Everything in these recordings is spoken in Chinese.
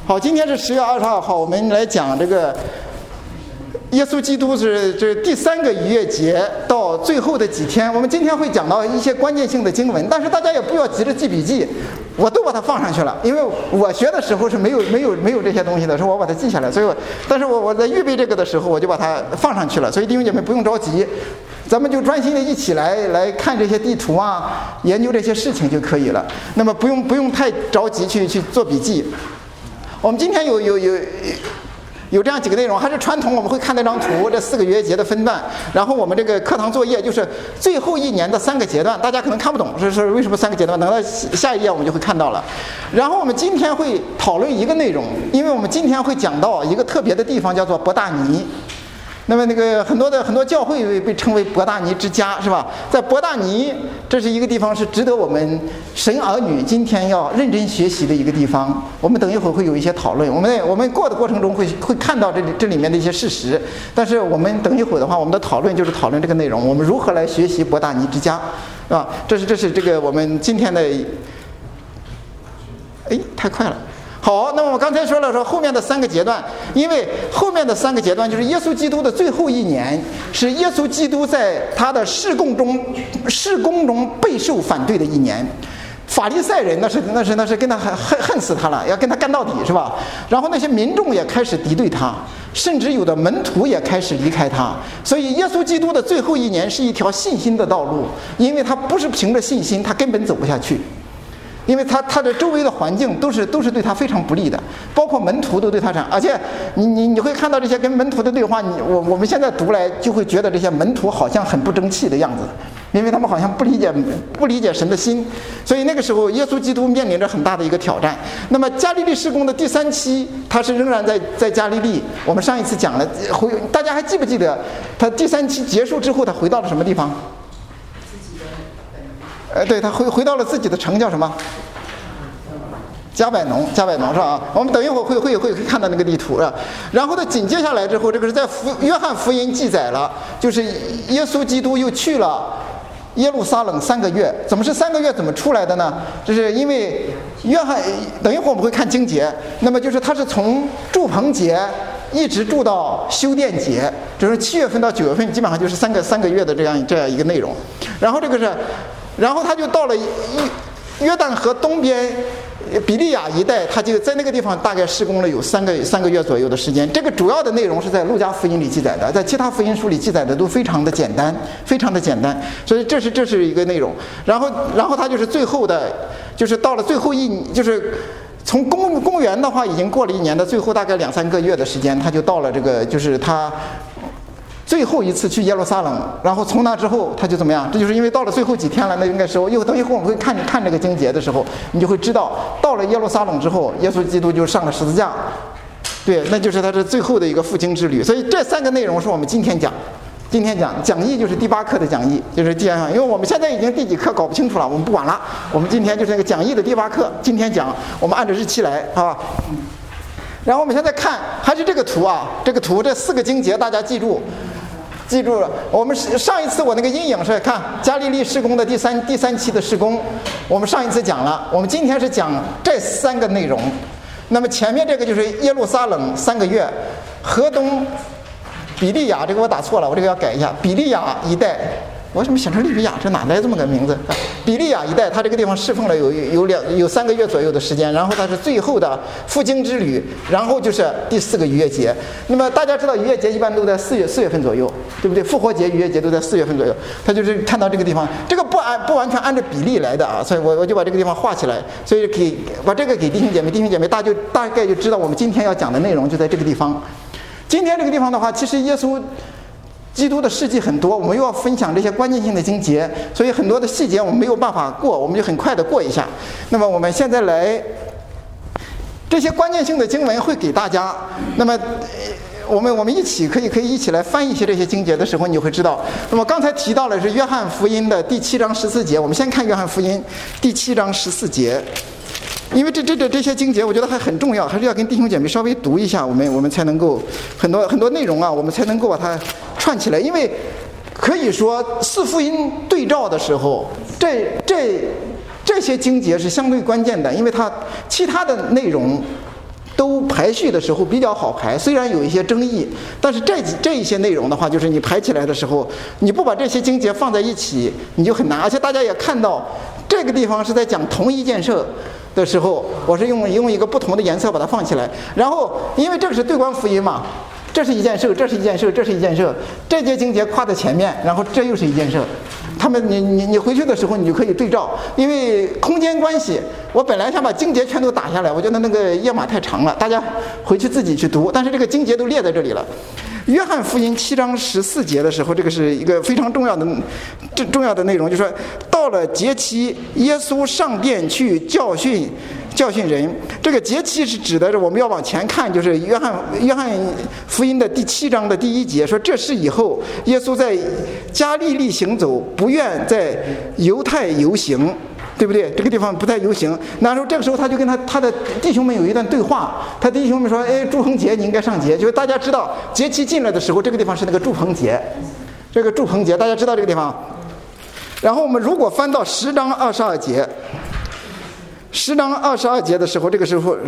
好，今天是10月22号，我们来讲这个耶稣基督是这第3个逾越节到最后的几天。我们今天会讲到一些关键性的经文，但是大家也不要急着记笔记，我都把它放上去了，因为我学的时候是没有这些东西的，是我把它记下来，所以但是我在预备这个的时候我就把它放上去了，所以弟兄姐妹不用着急，咱们就专心的一起来看这些地图啊，研究这些事情就可以了。那么不用太着急去做笔记。我们今天有这样几个内容，还是传统，我们会看那张图，这4个逾越节的分段，然后我们这个课堂作业就是最后一年的3个阶段，大家可能看不懂是为什么3个阶段，等到下一页我们就会看到了。然后我们今天会讨论一个内容，因为我们今天会讲到一个特别的地方，叫做伯大尼。那么那个很多教会被称为伯大尼之家，是吧？在伯大尼，这是一个地方是值得我们神儿女今天要认真学习的一个地方。我们等一会儿会有一些讨论，我们过的过程中会看到这里面的一些事实。但是我们等一会儿的话，我们的讨论就是讨论这个内容，我们如何来学习伯大尼之家，是吧？这是这个我们今天的，太快了。好，那么我刚才说后面的3个阶段，因为后面的3个阶段就是耶稣基督的最后一年，是耶稣基督在他的事工中备受反对的一年。法利赛人那是跟他恨死他了，要跟他干到底，是吧？然后那些民众也开始敌对他，甚至有的门徒也开始离开他。所以耶稣基督的最后一年是一条信心的道路，因为他不是凭着信心，他根本走不下去。因为他的周围的环境都是对他非常不利的，包括门徒都对他这样，而且你会看到这些跟门徒的对话，我们现在读来就会觉得这些门徒好像很不争气的样子，因为他们好像不理解神的心，所以那个时候耶稣基督面临着很大的一个挑战。那么加利利事工的第3期，他是仍然在加利利。我们上一次讲了，大家还记不记得他第3期结束之后，他回到了什么地方？对，他回到了自己的城，叫什么？加百农是吧？我们等一会儿会看到那个地图啊。然后呢，紧接下来之后，这个是在约翰福音记载了，就是耶稣基督又去了耶路撒冷3个月。怎么是3个月？怎么出来的呢？就是因为约翰，等一会儿我们会看经节，那么就是他是从住棚节一直住到修殿节，就是7月份到9月份，基本上就是三个月的这样一个内容。然后他就到了约旦河东边比利亚一带，他就在那个地方大概施工了有三个月左右的时间。这个主要的内容是在路加福音里记载的，在其他福音书里记载的都非常的简单，所以这是一个内容。然后他就是最后的，就是到了最后就是从公元的话已经过了1年的最后大概2-3个月的时间，他就到了这个就是他最后一次去耶路撒冷，然后从那之后他就怎么样？这就是因为到了最后几天了，那应该是等一会儿我们会看这个经节的时候，你就会知道，到了耶路撒冷之后，耶稣基督就上了十字架，对，那就是他是最后的一个复兴之旅。所以这3个内容是我们今天讲义，就是第8课的讲义，就是因为我们现在已经第几课搞不清楚了，我们不管了，我们今天就是那个讲义的第8课，今天讲，我们按照日期来，好吧？然后我们现在看还是这个图啊，这4个经节大家记住了。我们上一次我那个阴影是看加利利事工的第三期的事工，我们上一次讲了，我们今天是讲这3个内容。那么前面这个就是耶路撒冷3个月，河东比利亚，这个我打错了，我这个要改一下，比利亚一带。为什么写成利比亚？这哪来这么个名字？比利亚一带，他这个地方侍奉了有3个月左右的时间，然后他是最后的复兴之旅，然后就是第4个逾越节。那么大家知道逾越节一般都在4月份左右，对不对？复活节、逾越节都在4月份左右。他就是看到这个地方，这个不完全按照比例来的啊，所以我就把这个地方画起来，所以可以把这个给弟兄姐妹，大概就知道我们今天要讲的内容就在这个地方。今天这个地方的话，其实耶稣基督的事迹很多，我们又要分享这些关键性的经节，所以很多的细节我们没有办法过，我们就很快的过一下。那么我们现在来，这些关键性的经文会给大家。那么我们一起可以一起来翻译一些这些经节的时候，你就会知道。那么刚才提到的是约翰福音的第7章14节，我们先看约翰福音第7章14节。因为这些经节我觉得还很重要，还是要跟弟兄姐妹稍微读一下，我们才能够很多内容啊，我们才能够把它串起来。因为可以说4福音对照的时候，这些经节是相对关键的，因为它其他的内容都排序的时候比较好排，虽然有一些争议，但是这一些内容的话，就是你排起来的时候，你不把这些经节放在一起，你就很难。而且大家也看到，这个地方是在讲同一件事的时候，我是用一个不同的颜色把它放起来，然后因为这个是对观福音嘛，这是一件事，这是一件事，这是一件事，这节经节跨在前面，然后这又是一件事。他们你回去的时候你就可以对照，因为空间关系，我本来想把经节全都打下来，我觉得那个页码太长了，大家回去自己去读，但是这个经节都列在这里了。约翰福音7章14节的时候，这个是一个非常重要的内容，就是说到了节期，耶稣上殿去教训人。这个节期是指的，我们要往前看，就是约翰福音的第7章的第1节，说这是以后耶稣在加利利行走，不愿在犹太游行，对不对？这个地方不太游行。那时候这个时候他就跟他的弟兄们有一段对话，他弟兄们说：“哎，祝棚节你应该上节。”就是大家知道节期进来的时候，这个地方是那个祝棚节，这个祝棚节大家知道这个地方。然后我们如果翻到10章22节。10章22节的时候，这个时候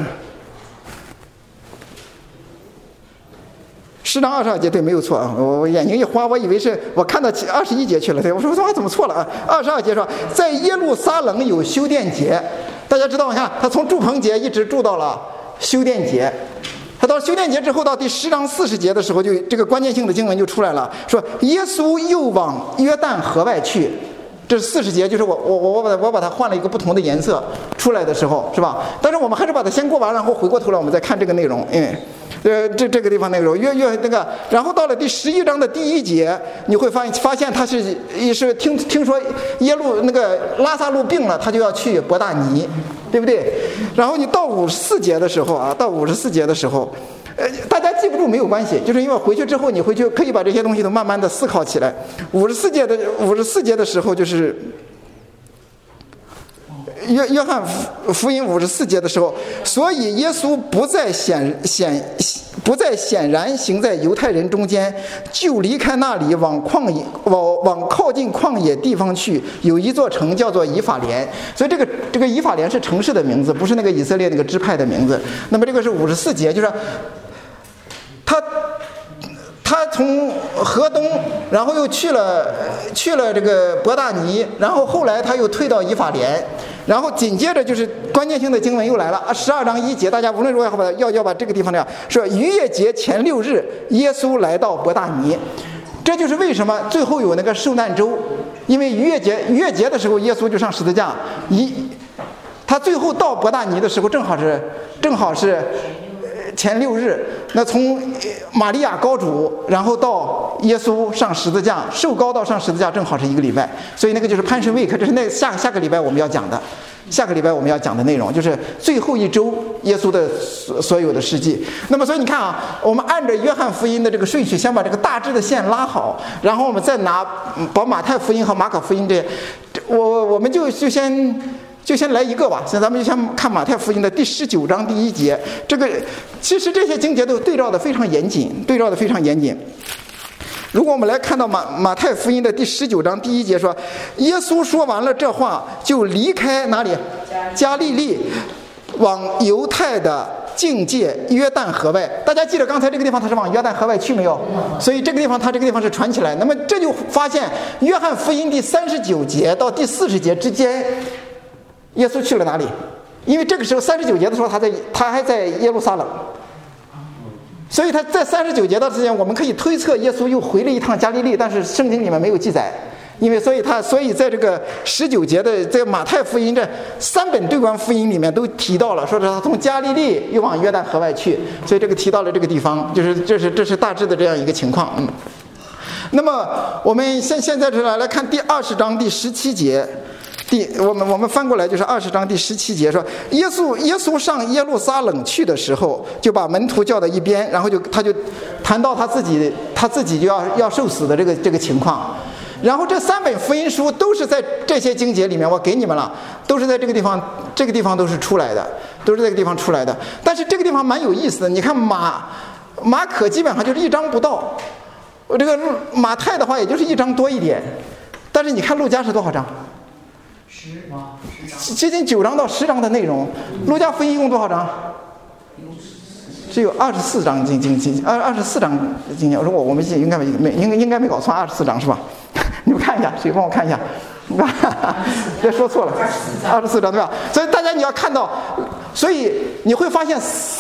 10章22节对，没有错啊！我眼睛一花，我以为是我看到21节去了，对，我说怎么错了啊？22节说，在耶路撒冷有修殿节，大家知道，你看他从祝棚节一直住到了修殿节。他到修殿节之后，到第10章40节的时候，就这个关键性的经文就出来了，说耶稣又往约旦河外去。这是40节，就是我把它换了一个不同的颜色出来的时候，是吧？但是我们还是把它先过完，然后回过头来我们再看这个内容，因为这个地方内容越那个，然后到了第11章的第1节，你会发现他是听说那个拉撒路病了，他就要去伯大尼，对不对？然后你到54节的时候啊，大家记不住没有关系，就是因为回去之后，你回去可以把这些东西都慢慢的思考起来。54节的时候，就是约翰福音54节的时候，所以耶稣不再显然行在犹太人中间，就离开那里往靠近旷野地方去，有一座城叫做以法莲。所以这个以法莲是城市的名字，不是那个以色列那个支派的名字。那么这个是54节，就是他从河东，然后又去了这个伯大尼，然后后来他又退到以法莲，然后紧接着就是关键性的经文又来了，12章1节，大家无论如何要把这个地方这样说，逾越节前6日，耶稣来到伯大尼。这就是为什么最后有那个受难周，因为逾越节的时候，耶稣就上十字架，他最后到伯大尼的时候正好是前6日，那从玛利亚高主，然后到耶稣上十字架，受膏到上十字架正好是1个礼拜，所以那个就是 Passion Week， 这是下个礼拜我们要讲的内容，就是最后一周耶稣的所有的事迹。那么所以你看啊，我们按照约翰福音的这个顺序，先把这个大致的线拉好，然后我们再把马太福音和马可福音我们就先来一个吧。现在咱们就先看马太福音的第19章第1节。这个其实这些经节都对照的非常严谨。如果我们来看到马太福音的第19章第1节说，耶稣说完了这话，就离开哪里？加利利，往犹太的境界约旦河外。大家记得刚才这个地方他是往约旦河外去没有？所以这个地方是传起来。那么这就发现约翰福音第39节到第40节之间，耶稣去了哪里？因为这个时候39节的时候他还在耶路撒冷，所以他在39节的时间，我们可以推测耶稣又回了一趟加利利，但是圣经里面没有记载。因为所以在这个19节的在马太福音这3本对观福音里面都提到了，说是他从加利利又往约旦河外去，所以这个提到了这个地方，就是这是大致的这样一个情况。那么我们现在来看第20章第17节。我们翻过来就是20章第17节说，耶稣上耶路撒冷去的时候，就把门徒叫到一边，然后他就谈到他自己就要受死的这个情况。然后这3本福音书都是在这些经节里面，我给你们了，都是在这个地方都是出来的，都是这个地方出来的。但是这个地方蛮有意思的，你看马可基本上就是1章不到，这个马太的话也就是1章多一点，但是你看路加是多少章？10章，接近9章到10章的内容。路加福音一共多少章只有24章24章经节。如果我们应该没搞错，24章是吧？你们看一下，谁帮我看一下？别说错了，24章对吧？所以大家你要看到，所以你会发现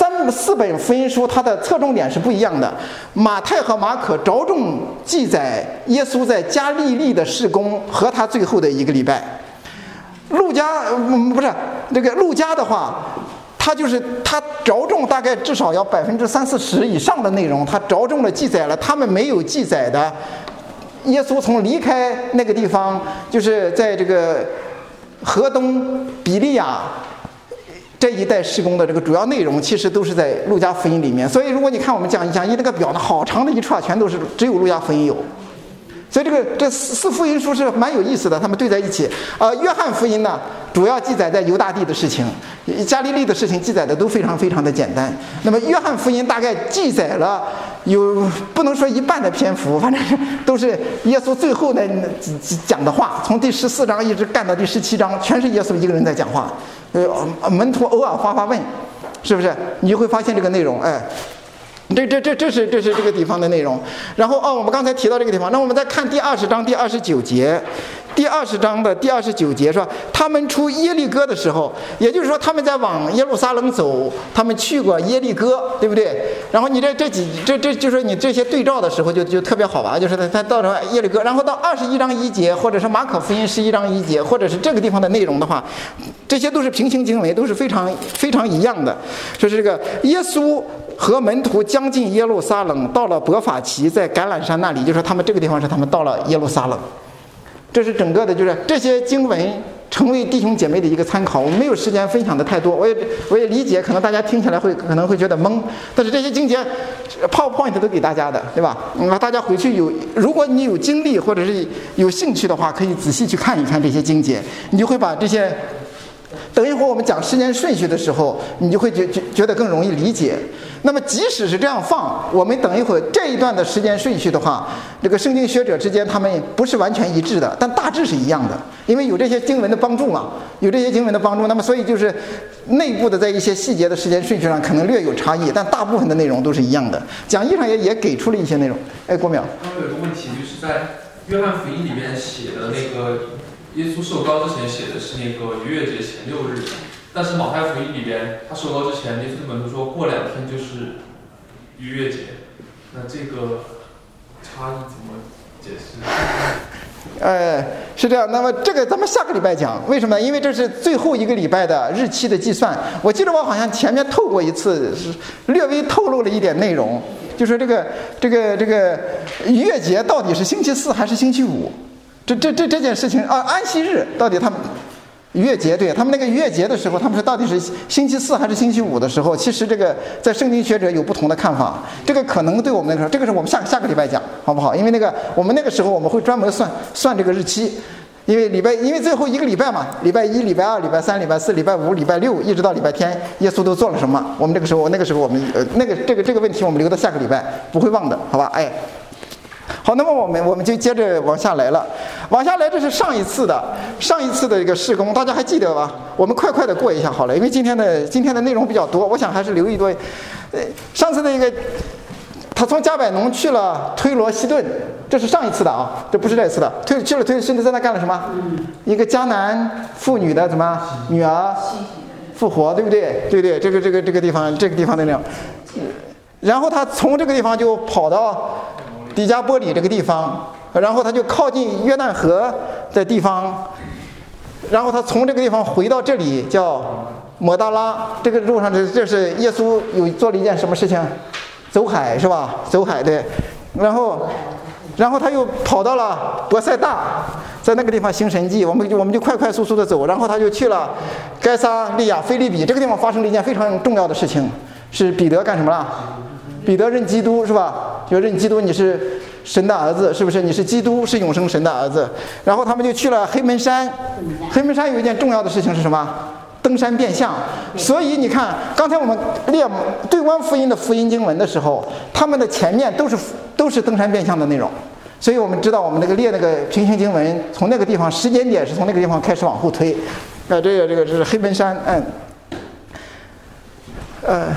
4本福音书它的侧重点是不一样的。马太和马可着重记载耶稣在加利利的事工和他最后的一个礼拜。路加路加的话，他着重大概至少要30-40%以上的内容，他着重的记载了他们没有记载的耶稣从离开那个地方，就是在这个河东比利亚这一带施工的这个主要内容，其实都是在路加福音里面。所以如果你看我们讲义那个表呢，好长的一串，全都是只有路加福音有。所以这4福音书是蛮有意思的，他们对在一起。约翰福音呢，主要记载在犹大地的事情，加利利的事情记载的都非常非常的简单。那么约翰福音大概记载了有不能说一半的篇幅，反正都是耶稣最后的讲的话，从第14章一直干到第17章，全是耶稣一个人在讲话。门徒偶尔发问，是不是？你就会发现这个内容，这是这个地方的内容。然后我们刚才提到这个地方，那我们再看第20章第29节。第20章的第29节说，他们出耶利哥的时候，也就是说他们在往耶路撒冷走，他们去过耶利哥，对不对？然后你这就是你这些对照的时候就特别好玩，就是他到了耶利哥，然后到21章1节，或者是马可福音11章1节，或者是这个地方的内容的话，这些都是平行经文，都是非常非常一样的。说是这个耶稣和门徒将近耶路撒冷，到了伯法其，在橄榄山那里，就是他们这个地方是他们到了耶路撒冷。这是整个的，就是这些经文成为弟兄姐妹的一个参考。我们没有时间分享的太多，我也理解，可能大家听起来可能会觉得懵，但是这些经节 PowerPoint 都给大家的，对吧？大家回去如果你有精力或者是有兴趣的话，可以仔细去看一看这些经节，你就会把这些。等一会儿我们讲时间顺序的时候，你就会觉得更容易理解。那么即使是这样放，我们等一会儿这一段的时间顺序的话，这个圣经学者之间他们不是完全一致的，但大致是一样的，因为有这些经文的帮助嘛，那么所以就是内部的在一些细节的时间顺序上可能略有差异，但大部分的内容都是一样的。讲义上也给出了一些内容。郭淼， 刚刚有个问题，就是在约翰福音里面写的那个耶稣受膏之前写的是那个逾越节前6日，但是马太福音里边他受膏之前，耶稣门徒说过2天就是逾越节，那这个差异怎么解释？ 是这样。那么这个咱们下个礼拜讲，为什么？因为这是最后一个礼拜的日期的计算。我记得我好像前面透过一次，略微透露了一点内容，就说这个逾越节到底是星期4还是星期5？这件事情安息日到底他们逾越节，对他们那个逾越节的时候，他们是到底是星期4还是星期5的时候？其实这个在圣经学者有不同的看法。这个可能对我们来说，这个是我们下个礼拜讲，好不好？因为我们那个时候我们会专门算这个日期，因为最后一个礼拜嘛，礼拜1、礼拜2、礼拜3、礼拜4、礼拜5、礼拜6，一直到礼拜天，耶稣都做了什么？我们那个时候我们这个问题我们留到下个礼拜不会忘的，好吧？好，那么我们就接着往下来了。往下来，这是上一次的一个事工，大家还记得吧？我们快的过一下好了，因为今天的内容比较多，我想还是留一多。上次的一个，他从加百农去了推罗西顿，这是上一次的啊，这不是这一次的。去了推罗西顿，在那干了什么？一个迦南妇女的什么女儿复活，对不对？对，这个地方的那种。然后他从这个地方就跑到底加波里这个地方，然后他就靠近约旦河的地方，然后他从这个地方回到这里叫抹大拉。这个路上这是耶稣有做了一件什么事情？走海是吧？走海，对。然后他又跑到了伯赛大，在那个地方行神迹。我们就快速的走，然后他就去了该撒利亚腓立比。这个地方发生了一件非常重要的事情，是彼得干什么了？彼得认基督是吧？就认基督，你是神的儿子，是不是？你是基督，是永生神的儿子。然后他们就去了黑门山。黑门山有一件重要的事情是什么？登山变相。所以你看，刚才我们列对观福音的福音经文的时候，他们的前面都是登山变相的内容。所以我们知道，我们列那个平行经文，从那个地方时间点是从那个地方开始往后推。这是黑门山，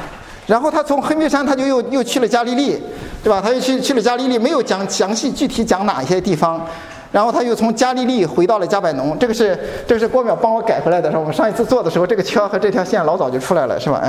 然后他从黑梅山他就又去了加利利，对吧？他又去了加利利，没有讲详细具体讲哪些地方。然后他又从加利利回到了加百农，这个是郭淼帮我改回来的，是吧？我们上一次做的时候，这个圈和这条线老早就出来了，是吧？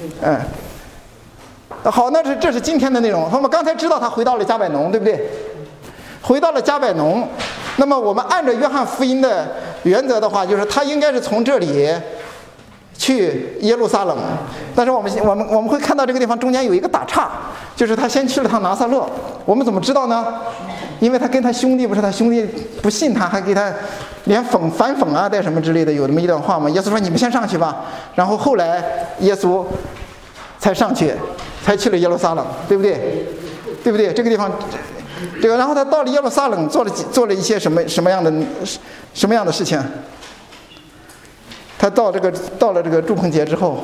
好，那这是今天的内容。我们刚才知道他回到了加百农，对不对？回到了加百农，那么我们按照约翰福音的原则的话，就是他应该是从这里去耶路撒冷，但是我们会看到这个地方中间有一个打岔，就是他先去了趟拿撒勒。我们怎么知道呢？因为他跟他兄弟，不是他兄弟不信他，还给他连反讽啊，带什么之类的，有这么一段话嘛。耶稣说：“你们先上去吧。”然后后来耶稣才上去，才去了耶路撒冷，对不对？对不对？这个地方，然后他到了耶路撒冷，做了一些什么样的事情？他到了这个住棚节之后，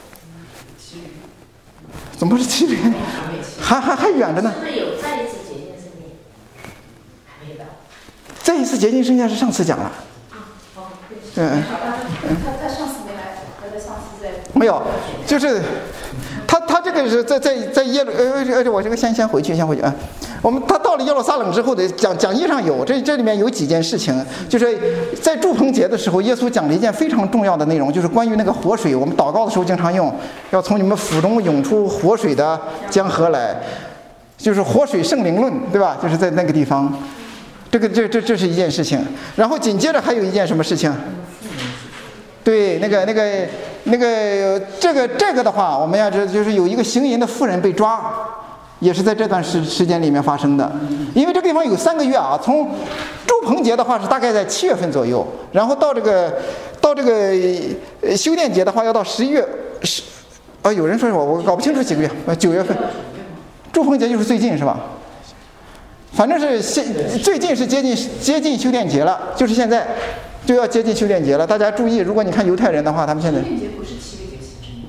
怎么是7日？还远着呢。 是不是有再一次洁净圣殿？还没有到。 再一次洁净圣殿是上次讲了。 他上次没来，他在上次在。 没有，就是他这个是在耶路，我这个先回去啊。他到了耶路撒冷之后的讲义上有这里面有几件事情，就是在住棚节的时候，耶稣讲了一件非常重要的内容，就是关于那个活水。我们祷告的时候经常用，要从你们腹中涌出活水的江河来，就是活水圣灵论，对吧？就是在那个地方，这是一件事情。然后紧接着还有一件什么事情？对，这个的话，我们要知道，就是有一个行淫的妇人被抓。也是在这段时间里面发生的，因为这个地方有3个月啊，从住棚节的话是大概在7月份左右，然后到这个修殿节的话要到11月有人说我搞不清楚几个月，9月份，住棚节就是最近是吧？反正是最近是接近修殿节了，就是现在就要接近修殿节了，大家注意，如果你看犹太人的话，他们现在。 修殿节不是7个节气之一。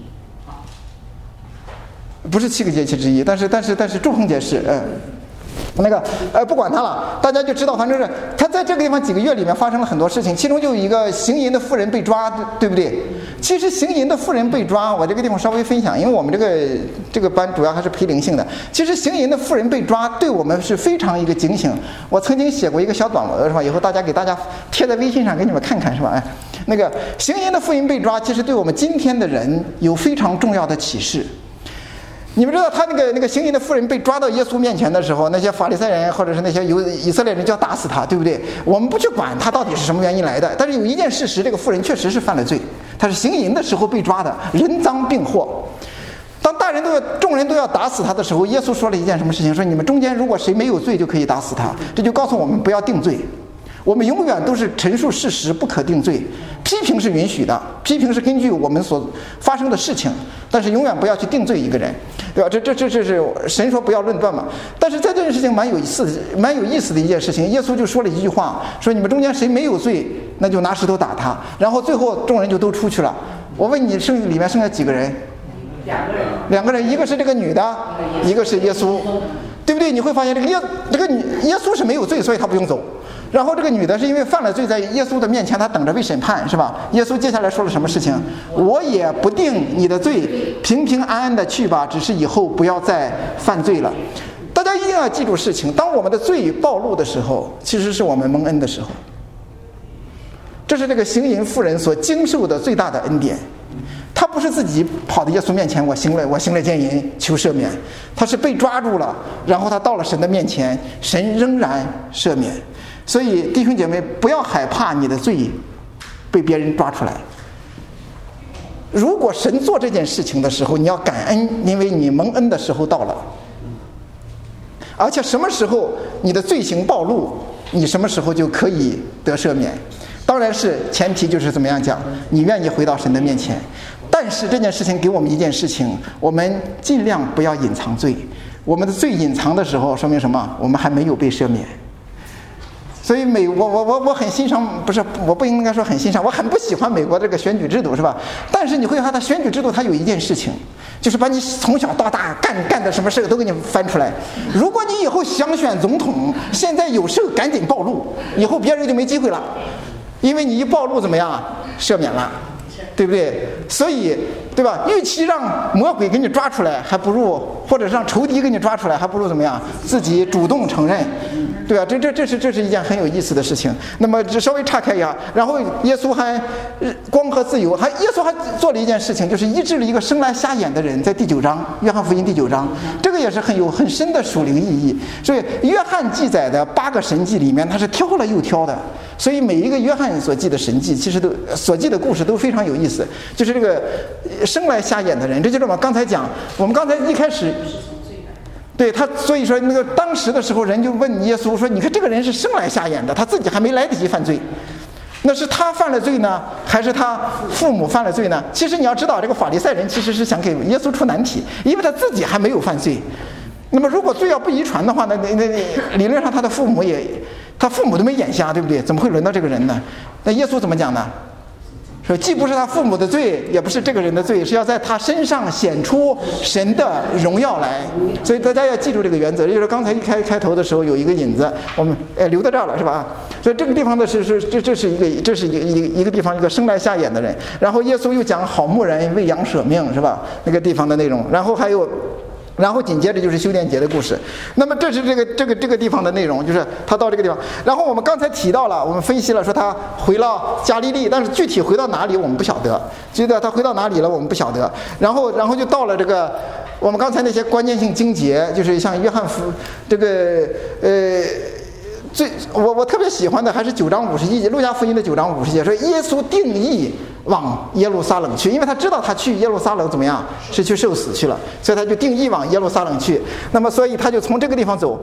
不是7个节气之一，但是住棚节是，不管它了，大家就知道，反正是他在这个地方几个月里面发生了很多事情，其中就有一个行淫的妇人被抓，对不对？其实行淫的妇人被抓，我这个地方稍微分享，因为我们这个班主要还是陪灵性的。其实行淫的妇人被抓，对我们是非常一个警醒。我曾经写过一个小短文，是吧？以后给大家贴在微信上给你们看看，是吧？行淫的妇人被抓，其实对我们今天的人有非常重要的启示。你们知道他那个行淫的妇人被抓到耶稣面前的时候，那些法利赛人或者是那些以色列人就要打死他，对不对？我们不去管他到底是什么原因来的，但是有一件事实，这个妇人确实是犯了罪，他是行淫的时候被抓的，人赃并获。当众人都要打死他的时候，耶稣说了一件什么事情？说你们中间如果谁没有罪，就可以打死他。这就告诉我们不要定罪。我们永远都是陈述事实，不可定罪。批评是允许的，批评是根据我们所发生的事情，但是永远不要去定罪一个人，对吧？这是神说不要论断嘛。但是在这件事情蛮有意思的一件事情，耶稣就说了一句话，说你们中间谁没有罪，那就拿石头打他。然后最后众人就都出去了。我问你，里面剩下几个人？2个人，一个是这个女的，一个是耶稣，对不对？你会发现这个耶稣是没有罪，所以他不用走。然后这个女的是因为犯了罪，在耶稣的面前，她等着被审判，是吧？耶稣接下来说了什么事情？我也不定你的罪，平平安安的去吧，只是以后不要再犯罪了。大家一定要记住事情，当我们的罪暴露的时候，其实是我们蒙恩的时候。这是这个行淫妇人所经受的最大的恩典。他不是自己跑到耶稣面前，我行了奸淫，求赦免。他是被抓住了，然后他到了神的面前，神仍然赦免。所以弟兄姐妹，不要害怕你的罪被别人抓出来。如果神做这件事情的时候，你要感恩，因为你蒙恩的时候到了。而且什么时候你的罪行暴露，你什么时候就可以得赦免。当然是前提就是怎么样讲，你愿意回到神的面前。但是这件事情给我们一件事情，我们尽量不要隐藏罪。我们的罪隐藏的时候，说明什么？我们还没有被赦免。所以我很欣赏，不是，我不应该说很欣赏，我很不喜欢美国这个选举制度，是吧？但是你会发现，它选举制度它有一件事情，就是把你从小到大干的什么事都给你翻出来。如果你以后想选总统，现在有事赶紧暴露，以后别人就没机会了，因为你一暴露怎么样啊？赦免了，对不对？所以对吧？与其让魔鬼给你抓出来，还不如或者是让仇敌给你抓出来，还不如怎么样？自己主动承认，对吧？这是一件很有意思的事情。那么稍微岔开一下，然后耶稣还光和自由，耶稣还做了一件事情，就是医治了一个生来瞎眼的人，在第9章，约翰福音第9章，这个也是很深的属灵意义。所以约翰记载的8个神迹里面，他是挑了又挑的。所以每一个约翰所记的神迹，其实都所记的故事都非常有意思。就是这个生来瞎眼的人，这就是我们刚才讲，我们刚才一开始，对他，所以说那个当时的时候，人就问耶稣说：“你看这个人是生来瞎眼的，他自己还没来得及犯罪，那是他犯了罪呢，还是他父母犯了罪呢？”其实你要知道，这个法利赛人其实是想给耶稣出难题，因为他自己还没有犯罪。那么如果罪要不遗传的话，那理论上他父母都没眼瞎，对不对？怎么会轮到这个人呢？那耶稣怎么讲呢？说既不是他父母的罪，也不是这个人的罪，是要在他身上显出神的荣耀来。所以大家要记住这个原则。就是刚才一开头的时候有一个引子，我们留到这儿了，是吧？所以这个地方的这是一个地方，一个生来瞎眼的人。然后耶稣又讲好牧人为羊舍命，是吧？那个地方的内容。然后紧接着就是修殿节的故事。那么这是这个地方的内容，就是他到这个地方。然后我们刚才提到了，我们分析了说他回了加利利，但是具体回到哪里我们不晓得。觉得他回到哪里了我们不晓得。然后就到了这个我们刚才那些关键性经节，就是像约翰福这个我特别喜欢的还是9章51节，路加福音的9章50节，说耶稣定义往耶路撒冷去，因为他知道他去耶路撒冷怎么样，是去受死去了，所以他就定义往耶路撒冷去。那么所以他就从这个地方走。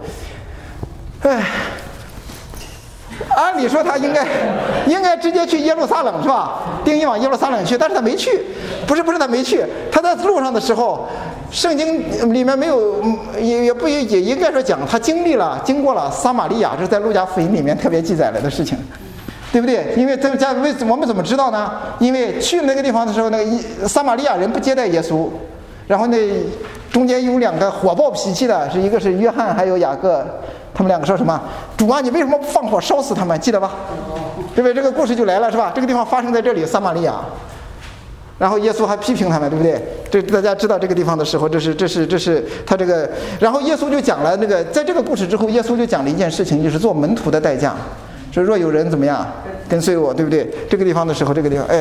按理说他应该直接去耶路撒冷，是吧？定义往耶路撒冷去，但是他没去。不是他没去，他在路上的时候，圣经里面没有，也应该说讲他经过了撒玛利亚，这是在路加福音里面特别记载了的事情，对不对？因为我们怎么知道呢？因为去那个地方的时候，那个撒玛利亚人不接待耶稣，然后那中间有2个火爆脾气的，一个是约翰，还有雅各。他们2个说什么？主啊，你为什么不放火烧死他们？记得吧？对不对？这个故事就来了，是吧？这个地方发生在这里，撒玛利亚。然后耶稣还批评他们，对不对？这大家知道这个地方的时候，这是他这个。然后耶稣就讲了那个，在这个故事之后，耶稣就讲了一件事情，就是做门徒的代价。说若有人怎么样跟随我，对不对？这个地方的时候，这个地方，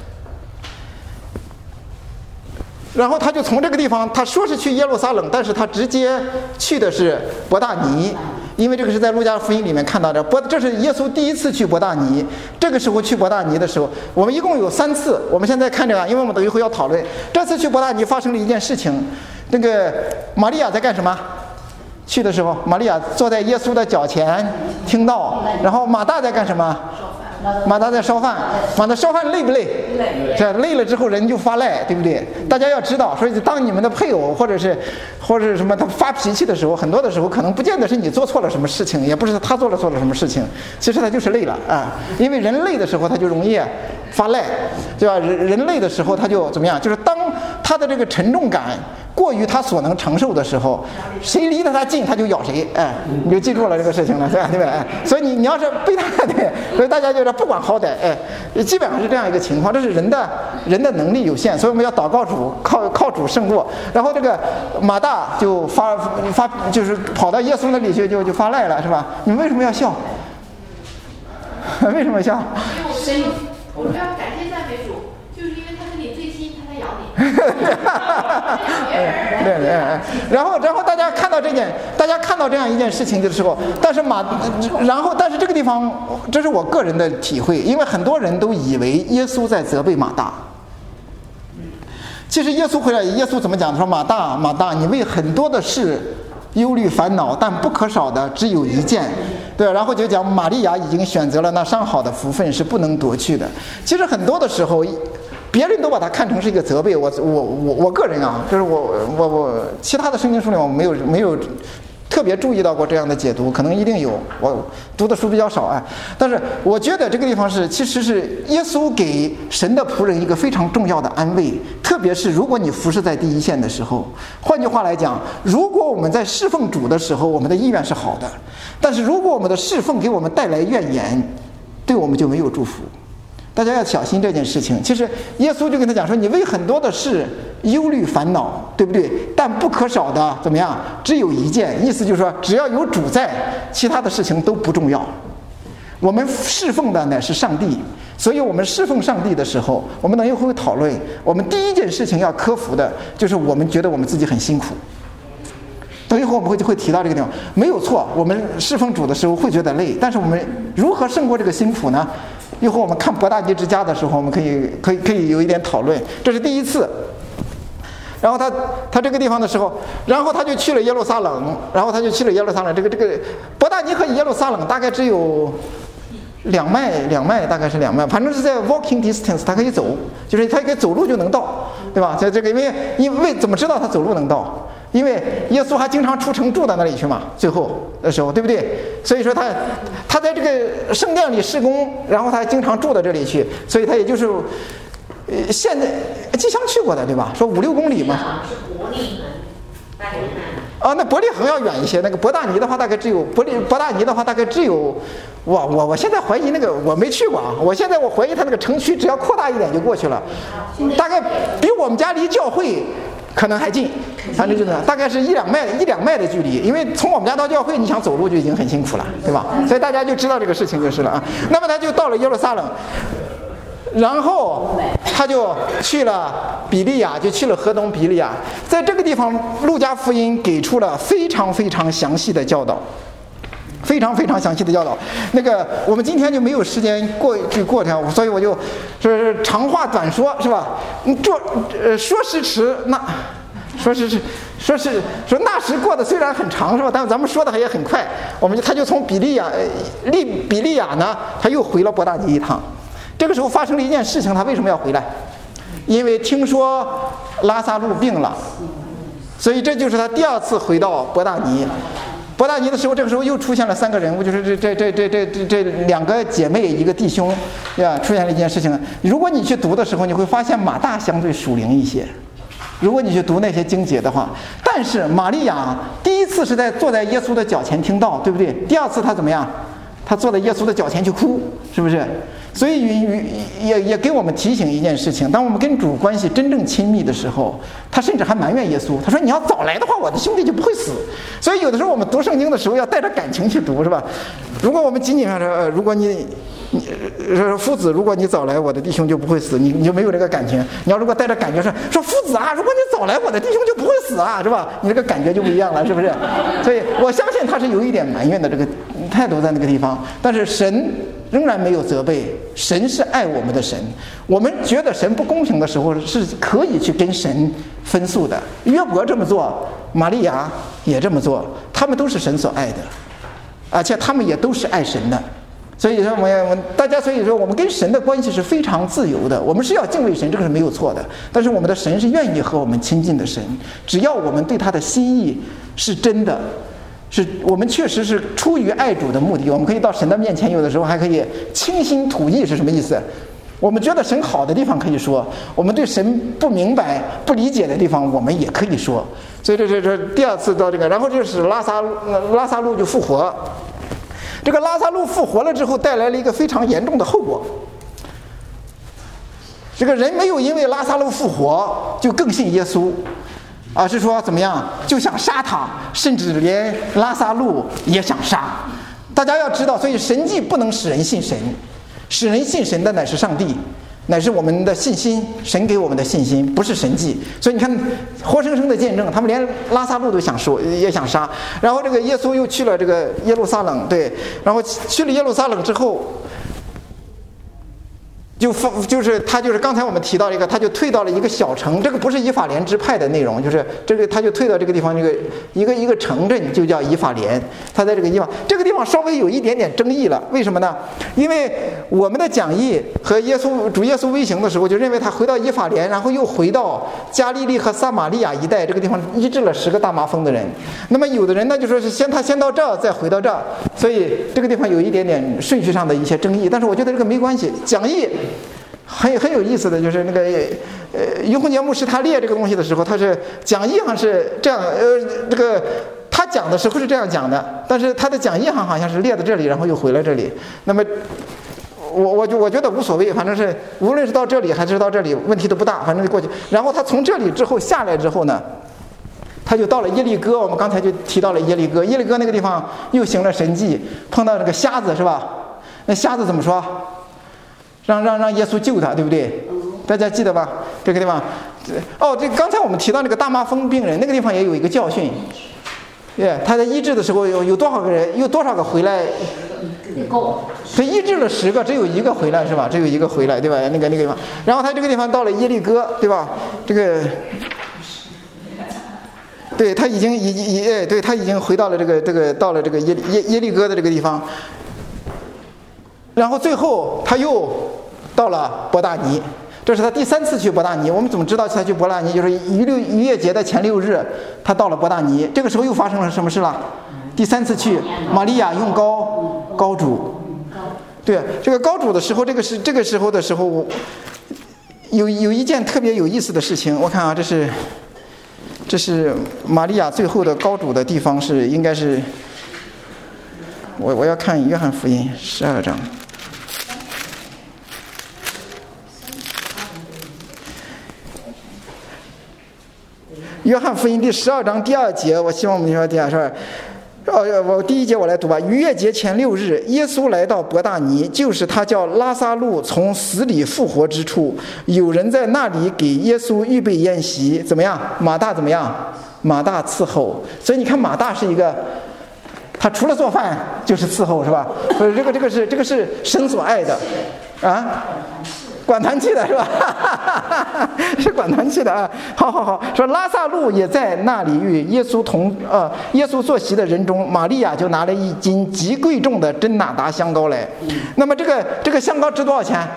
然后他就从这个地方，他说是去耶路撒冷，但是他直接去的是伯大尼，因为这个是在路加福音里面看到的。这是耶稣第一次去伯大尼。这个时候去伯大尼的时候，我们一共有3次。我们现在看这个，因为我们等一会要讨论。这次去伯大尼发生了一件事情，那个玛利亚在干什么？去的时候，玛利亚坐在耶稣的脚前听道，然后马大在干什么？马大在烧饭。马大烧饭累不累？这累了之后人就发赖，对不对？大家要知道，所以当你们的配偶或者是什么他发脾气的时候，很多的时候可能不见得是你做错了什么事情，也不是他做了什么事情，其实他就是累了啊。因为人累的时候他就容易发赖，对吧？人累的时候他就怎么样？就是当他的这个沉重感过于他所能承受的时候，谁离得他近他就咬谁，你就记住了这个事情了，对吧？对吧？所以你要是被他，对，所以大家就是不管好歹，基本上是这样一个情况。这是人的能力有限，所以我们要祷告主，靠主胜过。然后这个马大就就是跑到耶稣那里去，就发赖了，是吧？你们为什么要笑？为什么笑？ 我们要感谢赞美主，就是因为他跟你最亲，他在咬你。 对。然后大家看到这样一件事情的时候，但是这个地方，这是我个人的体会，因为很多人都以为耶稣在责备马大。其实耶稣回来，耶稣怎么讲？说马大，你为很多的事忧虑烦恼，但不可少的只有一件。对，然后就讲玛利亚已经选择了那上好的福分，是不能夺去的。其实很多的时候，别人都把它看成是一个责备。我个人啊，就是我其他的圣经书里我没有特别注意到过这样的解读，可能一定有，我读的书比较少但是我觉得这个地方其实是耶稣给神的仆人一个非常重要的安慰，特别是如果你服侍在第一线的时候。换句话来讲，如果我们在侍奉主的时候，我们的意愿是好的，但是如果我们的侍奉给我们带来怨言，对我们就没有祝福。 大家要小心这件事情。其实耶稣就跟他讲说，你为很多的事忧虑烦恼，对不对？但不可少的怎么样？只有一件，意思就是说，只要有主在，其他的事情都不重要。我们侍奉的乃是上帝，所以我们侍奉上帝的时候，我们等一会儿会讨论，我们第一件事情要克服的就是我们觉得我们自己很辛苦。等一会儿我们会提到这个地方，没有错，我们侍奉主的时候会觉得累，但是我们如何胜过这个辛苦呢？一会儿我们看伯大尼之家的时候，我们可以有一点讨论。这是第一次。然后他这个地方的时候，然后他就去了耶路撒冷，这个伯大尼和耶路撒冷大概只有两迈，大概是2迈，反正是在 walking distance， 他可以走，就是他可以走路就能到，对吧？在这个因为怎么知道他走路能到？因为耶稣还经常出城住到那里去嘛，最后的时候，对不对？所以说他在这个圣殿里施工，然后他经常住到这里去，所以他也就是现在吉祥去过的，对吧？说5-6公里嘛。 是伯利恒，大概啊，那伯利恒要远一些，那个伯大尼的话大概只有我现在怀疑那个我没去过啊，我怀疑他那个城区只要扩大一点就过去了，大概比我们家离教会可能还近，反正就是大概是1-2迈的距离，因为从我们家到教会，你想走路就已经很辛苦了，对吧？所以大家就知道这个事情就是了啊。那么他就到了耶路撒冷，然后他就去了比利亚，就去了河东比利亚。在这个地方，路加福音给出了非常非常详细的教导。非常非常详细的教导，那个我们今天就没有时间过条，所以我就说长话短说，是吧？说时迟，说那时过得虽然很长，是吧？但是咱们说的也很快。他就从比利亚呢，他又回了伯大尼一趟。这个时候发生了一件事情，他为什么要回来？因为听说拉撒路病了，所以这就是他第2次回到伯大尼。伯大尼的时候，这个时候又出现了3个人物，就是这2个姐妹1个弟兄，呀，出现了一件事情。如果你去读的时候，你会发现马大相对属灵一些。如果你去读那些经节的话，但是玛利亚第1次是坐在耶稣的脚前听到，对不对？第2次她怎么样？她坐在耶稣的脚前去哭，是不是？所以也给我们提醒一件事情：当我们跟主关系真正亲密的时候，他甚至还埋怨耶稣，他说：“你要早来的话，我的兄弟就不会死。”所以有的时候我们读圣经的时候要带着感情去读，是吧？如果我们仅仅说，如果你夫子，如果你早来，我的弟兄就不会死，你就没有这个感情。你要如果带着感觉说夫子啊，如果你早来，我的弟兄就不会死啊，是吧？你这个感觉就不一样了，是不是？所以我相信他是有一点埋怨的这个态度在那个地方，但是神仍然没有责备，神是爱我们的神。我们觉得神不公平的时候，是可以去跟神分诉的。约伯这么做，玛利亚也这么做，他们都是神所爱的，而且他们也都是爱神的。所以说大家，所以说我们跟神的关系是非常自由的，我们是要敬畏神，这个是没有错的。但是我们的神是愿意和我们亲近的神，只要我们对他的心意是真的，是我们确实是出于爱主的目的，我们可以到神的面前，有的时候还可以倾心吐意。是什么意思？我们觉得神好的地方可以说，我们对神不明白不理解的地方我们也可以说。所以这第2次到这个，然后就是拉撒路就复活。这个拉撒路复活了之后，带来了一个非常严重的后果。这个人没有因为拉撒路复活就更信耶稣，而是说怎么样就想杀他，甚至连拉撒路也想杀。大家要知道，所以神迹不能使人信神，使人信神的乃是上帝，乃是我们的信心，神给我们的信心，不是神迹。所以你看，活生生的见证，他们连拉撒路都想说，也想杀。然后这个耶稣又去了这个耶路撒冷，对，然后去了耶路撒冷之后，就是他就是刚才我们提到一个，他就退到了一个小城，这个不是以法莲支派的内容，就是这个他就退到这个地方，这个一个城镇就叫以法莲。他在这个地方稍微有一点点争议了，为什么呢？因为我们的讲义和主耶稣微行的时候，就认为他回到以法莲，然后又回到加利利和撒玛利亚一带这个地方医治了10个大麻风的人。那么有的人呢就说是先到这儿再回到这儿，所以这个地方有一点点顺序上的一些争议。但是我觉得这个没关系，讲义很有意思的就是那个于洪杰牧师他列这个东西的时候，他是讲义上是这样，这个他讲的时候是这样讲的，但是他的讲义上好像是列在这里，然后又回来这里。那么我觉得无所谓，反正是无论是到这里还是到这里，问题都不大，反正就过去。然后他从这里之后下来之后呢，他就到了耶利哥。我们刚才就提到了耶利哥，耶利哥那个地方又行了神迹，碰到这个瞎子是吧？那瞎子怎么说？让耶稣救他，对不对？大家记得吧？这个地方，这刚才我们提到那个大麻风病人，那个地方也有一个教训。他在医治的时候有多少个人？有多少个回来？他医治了10个，只有1个回来是吧？只有1个回来，对吧？那个地方，然后他这个地方到了耶利哥，对吧？这个，对他已经回到了这个到了这个耶利哥的这个地方，然后最后他又到了伯大尼。这是他第3次去伯大尼。我们怎么知道他去伯大尼？就是逾越节的前6日，他到了伯大尼。这个时候又发生了什么事了？第3次去，玛利亚用膏煮。对，这个膏煮的时候，这个时候的时候，有一件特别有意思的事情。我看啊，这是玛利亚最后的膏煮的地方应该是，我要看约翰福音12章。约翰福音第12章第2节，我希望我们说第2节。我第1节我来读吧。逾越节前6日，耶稣来到伯大尼，就是他叫拉撒路从死里复活之处。有人在那里给耶稣预备宴席。怎么样？马大怎么样？马大伺候。所以你看，马大是一个，他除了做饭就是伺候，是吧？这个是神所爱的啊。管团契的是吧？是管团契的啊！好，说拉撒路也在那里与耶稣坐席的人中，玛利亚就拿了1斤极贵重的真哪达香膏来。那么这个香膏值多少钱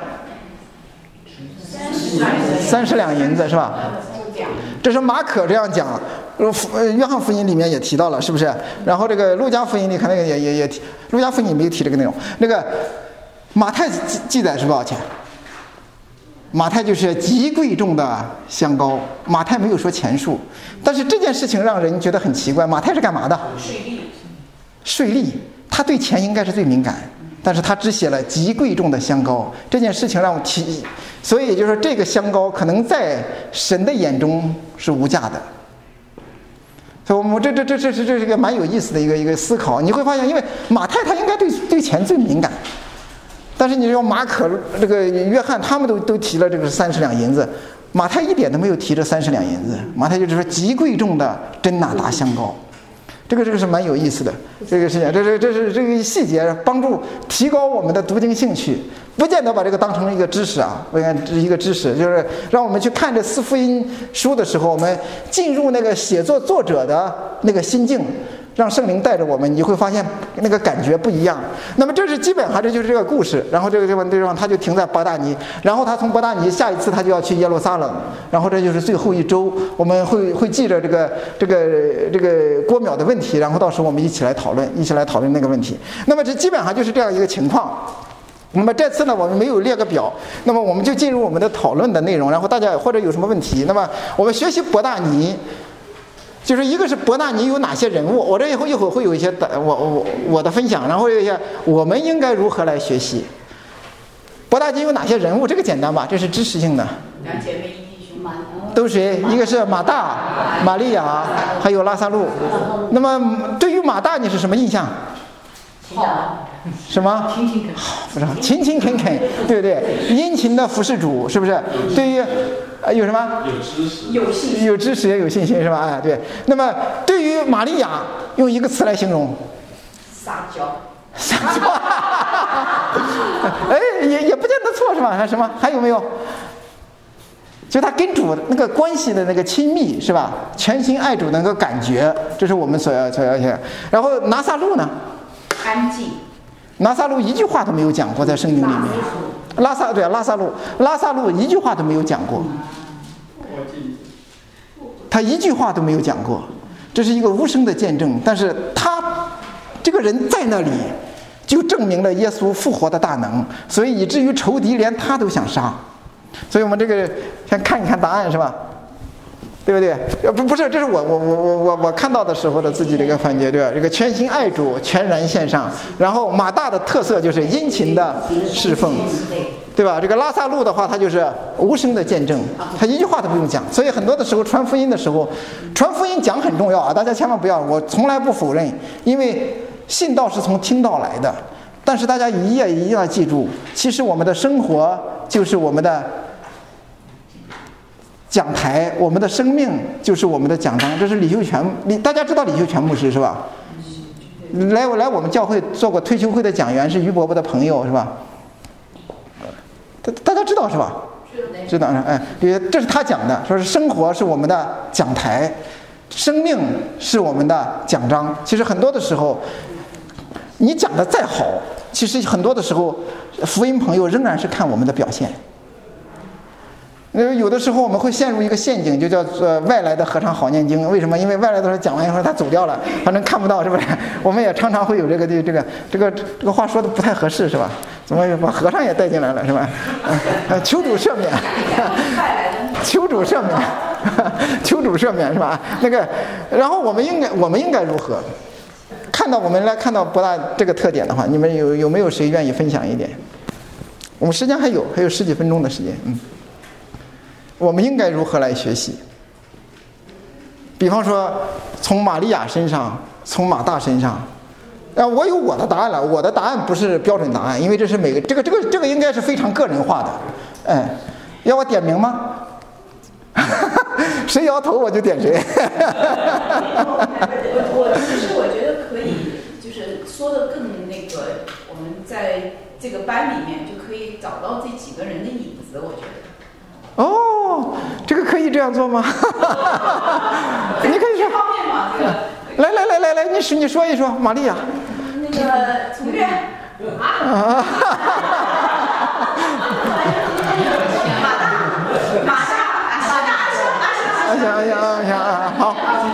？30两银子是吧？这是马可这样讲，约翰福音里面也提到了，是不是？然后这个路加福音里可能也提，路加福音没有提这个内容。那个马太记载是多少钱？马太就是极贵重的香膏，马太没有说钱数，但是这件事情让人觉得很奇怪。马太是干嘛的？税吏，他对钱应该是最敏感，但是他只写了极贵重的香膏，这件事情让我提，所以就是说这个香膏可能在神的眼中是无价的。所以我们这是一个蛮有意思的一个思考。你会发现，因为马太他应该对钱最敏感。但是你说马可这个约翰他们都提了这个30两银子，马太一点都没有提这30两银子，马太就是说极贵重的真哪达香膏，这个是蛮有意思的这个事情，这是这个细节帮助提高我们的读经兴趣，不见得把这个当成一个知识啊，不应该是一个知识，就是让我们去看这4福音书的时候，我们进入那个作者的那个心境。让圣灵带着我们，你会发现那个感觉不一样。那么这是基本还是就是这个故事。然后这个地方他就停在伯大尼，然后他从伯大尼下一次他就要去耶路撒冷，然后这就是最后1周，我们会记着这个郭淼的问题，然后到时候我们一起来讨论那个问题。那么这基本上就是这样一个情况。那么这次呢，我们没有列个表，那么我们就进入我们的讨论的内容，然后大家或者有什么问题，那么我们学习伯大尼。就是一个是伯大尼有哪些人物，我这一会儿会有一些我的分享，然后有一些我们应该如何来学习。伯大尼有哪些人物？这个简单吧，这是知识性的。 2姐妹一弟兄嘛， 都谁？一个是马大、玛利亚，还有拉撒路。那么对于马大你是什么印象？ 好， 什么？不是勤勤恳恳，对不对？殷勤的服侍主，是不是？对于有什么？有知识也有信心，是吧？哎，对。那么对于玛利亚，用一个词来形容。 撒娇。 哎，也不见得错，是吧？还什么？还有没有？就他跟主那个关系的那个亲密，是吧？全心爱主的那个感觉，这是我们所要的。然后拿撒路呢？ 安静。 拿撒路一句话都没有讲过，在圣经里面。拉撒路一句话都没有讲过，他一句话都没有讲过，这是一个无声的见证。但是他这个人在那里，就证明了耶稣复活的大能，所以以至于仇敌连他都想杀。所以我们这个先看一看答案，是吧？ 对不对？不是，这是我看到的时候的自己的一个感觉，对吧？这个全心爱主，全然献上。然后马大的特色就是殷勤的侍奉，对吧？这个拉萨路的话，他就是无声的见证，他一句话都不用讲。所以很多的时候传福音的时候，传福音讲很重要啊，大家千万不要，我从来不否认，因为信道是从听道来的。但是大家一定要记住，其实我们的生活就是我们的讲台，我们的生命就是我们的讲章。这是李秀全，大家知道李秀全牧师是吧？来我们教会做过退休会的讲员，是于伯伯的朋友是吧？大家知道是吧？知道哎，这是他讲的，说是生活是我们的讲台，生命是我们的讲章。其实很多的时候，你讲的再好，其实很多的时候，福音朋友仍然是看我们的表现。有的时候我们会陷入一个陷阱，就叫外来的何尝好念经？为什么？因为外来的时候讲完以后他走掉了，反正看不到，是不是？我们也常常会有这个话说的不太合适，是吧？怎么把和尚也带进来了，是吧？求主赦免，求主赦免，求主赦免，是吧？然后我们应该如何？我们来看到博大这个特点的话，你们有没有谁愿意分享一点？我们时间还有10几分钟的时间，我们应该如何来学习？比方说，从玛利亚身上，从马大身上，我有我的答案了。我的答案不是标准答案，因为这是这个应该是非常个人化的。要我点名吗？谁摇头我就点谁。 其实我觉得可以，就是说的更我们在这个班里面就可以找到这几个人的影子，我觉得。 哦，这个可以这样做吗？你可以说。 方面嘛，这个。 来，你说一说，玛利亚。 从愿啊。 马大， 好。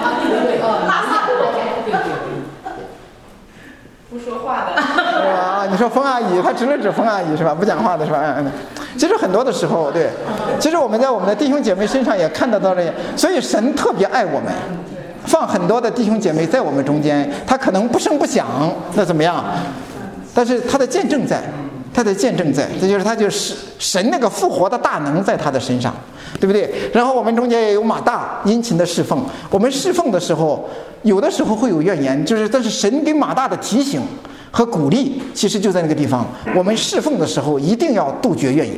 不说话的。 你说冯阿姨，她指了指冯阿姨是吧？不讲话的是吧？其实很多的时候，对，其实我们在我们的弟兄姐妹身上也看得到这些，所以神特别爱我们，放很多的弟兄姐妹在我们中间，他可能不声不响，那怎么样？但是他的见证在，这就是他就是神那个复活的大能在他的身上，对不对？然后我们中间也有马大殷勤的侍奉，我们侍奉的时候，有的时候会有怨言，但是神给马大的提醒和鼓励，其实就在那个地方。我们侍奉的时候一定要杜绝怨言。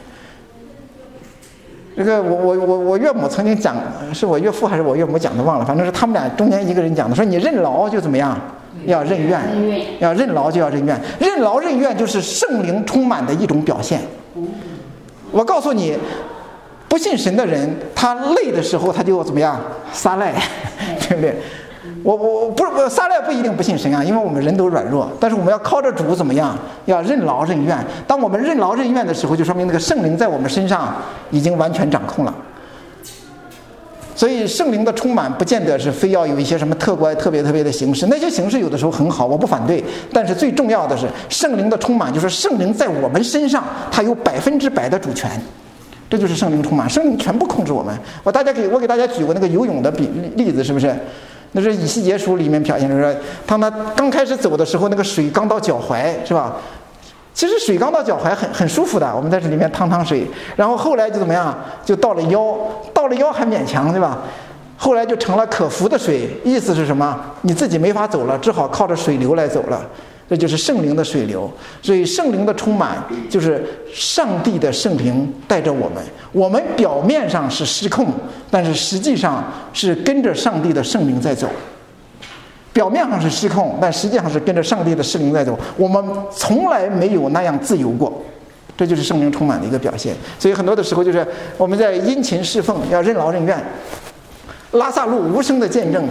这个我岳母曾经讲，是我岳父还是我岳母讲的忘了，反正是他们俩中间一个人讲的，说你任劳就怎么样，要任怨，要任劳就要任怨，任劳任怨就是圣灵充满的一种表现。我告诉你，不信神的人，他累的时候他就怎么样撒赖，对不对？我不是撒赖不一定不信神啊，因为我们人都软弱，但是我们要靠着主怎么样？要任劳任怨。当我们任劳任怨的时候，就说明那个圣灵在我们身上已经完全掌控了。所以圣灵的充满不见得是非要有一些什么特别的形式，那些形式有的时候很好，我不反对。但是最重要的是圣灵的充满，就是圣灵在我们身上，它有100%的主权。这就是圣灵充满，圣灵全部控制我们。我给大家举过那个游泳的例子，是不是？那是以西结书里面表现出来，当他刚开始走的时候，那个水刚到脚踝，是吧？其实水刚到脚踝很舒服的，我们在这里面趟水。然后后来就怎么样？就到了腰还勉强，对吧？后来就成了可浮的水，意思是什么？你自己没法走了，只好靠着水流来走了。这就是圣灵的水流。所以圣灵的充满就是上帝的圣灵带着我们，我们表面上是失控，但是实际上是跟着上帝的圣灵在走。表面上是失控，但实际上是跟着上帝的圣灵在走，我们从来没有那样自由过。这就是圣灵充满的一个表现。所以很多的时候就是我们在殷勤侍奉，要任劳任怨。拉萨路无声的见证，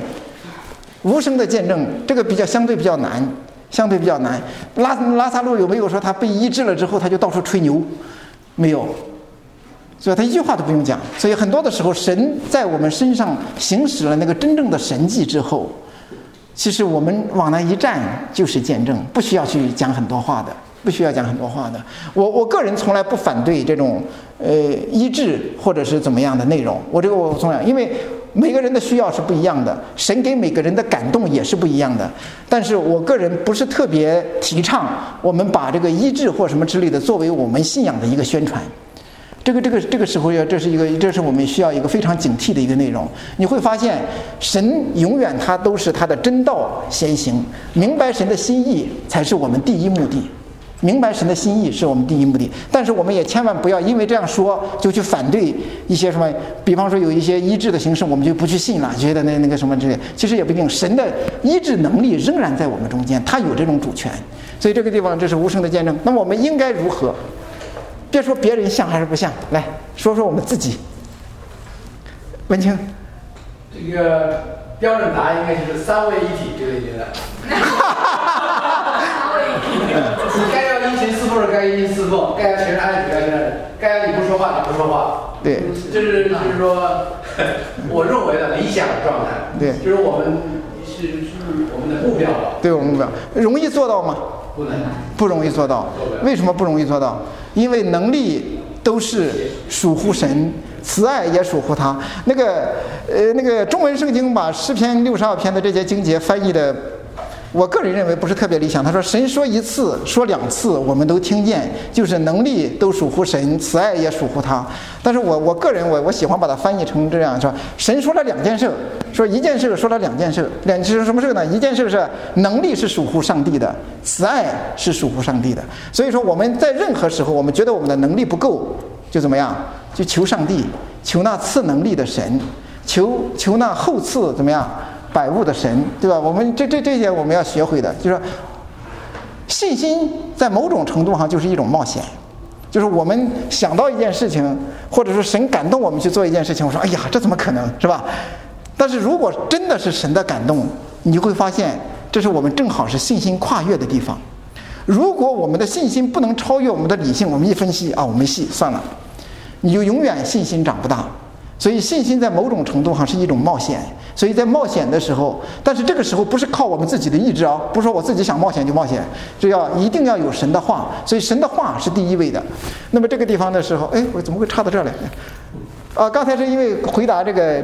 这个相对比较难。拉萨路有没有说他被医治了之后他就到处吹牛？没有，所以他一句话都不用讲。所以很多的时候神在我们身上行使了那个真正的神迹之后，其实我们往那一站就是见证，不需要去讲很多话的。 不需要讲很多话的。我个人从来不反对这种医治或者是怎么样的内容，我从来，因为每个人的需要是不一样的，神给每个人的感动也是不一样的。但是我个人不是特别提倡我们把这个医治或什么之类的作为我们信仰的一个宣传。这个时候这是我们需要一个非常警惕的一个内容。你会发现，神永远他都是他的真道先行，明白神的心意才是我们第一目的。明白神的心意是我们第一目的，但是我们也千万不要因为这样说就去反对一些什么，比方说有一些医治的形式我们就不去信了，觉得那个什么之类，其实也不一定，神的医治能力仍然在我们中间，他有这种主权。所以这个地方这是无声的见证。那么我们应该如何？别说别人像还是不像，来说说我们自己。文清， 这个标准答案应该就是三位一体这类型的。该要殷勤侍奉的该殷勤侍奉，该要全然爱主该全然，该要你不说话你不说话。 对， 就是说，我认为的理想状态。 对， 就是我们是我们的目标了。 对，我们目标容易做到吗？ 不能， 不容易做到。为什么不容易做到？因为能力都是属乎神，慈爱也属乎他。那个中文圣经把诗篇62篇的这些经节翻译的，我个人认为不是特别理想。他说神说一次说两次我们都听见，就是能力都属乎神，慈爱也属乎他。但是我个人我喜欢把它翻译成这样，说神说了两件事，说一件事说了两件事，两件事什么事呢？一件事是能力是属乎上帝的，慈爱是属乎上帝的。所以说我们在任何时候我们觉得我们的能力不够，就怎么样？就求上帝，求那赐能力的神，求那后赐怎么样？百物的神，对吧？我们这些我们要学会的，就是说信心在某种程度上就是一种冒险，就是我们想到一件事情，或者说神感动我们去做一件事情，我说哎呀，这怎么可能，是吧？但是如果真的是神的感动，你就会发现这是我们正好是信心跨越的地方。如果我们的信心不能超越我们的理性，我们一分析啊，我没戏，算了，你就永远信心长不大。所以信心在某种程度上是一种冒险，所以在冒险的时候，但是这个时候不是靠我们自己的意志啊，不是说我自己想冒险就冒险，这一定要有神的话，所以神的话是第一位的。那么这个地方的时候，哎，我怎么会插到这儿来？刚才是因为回答这个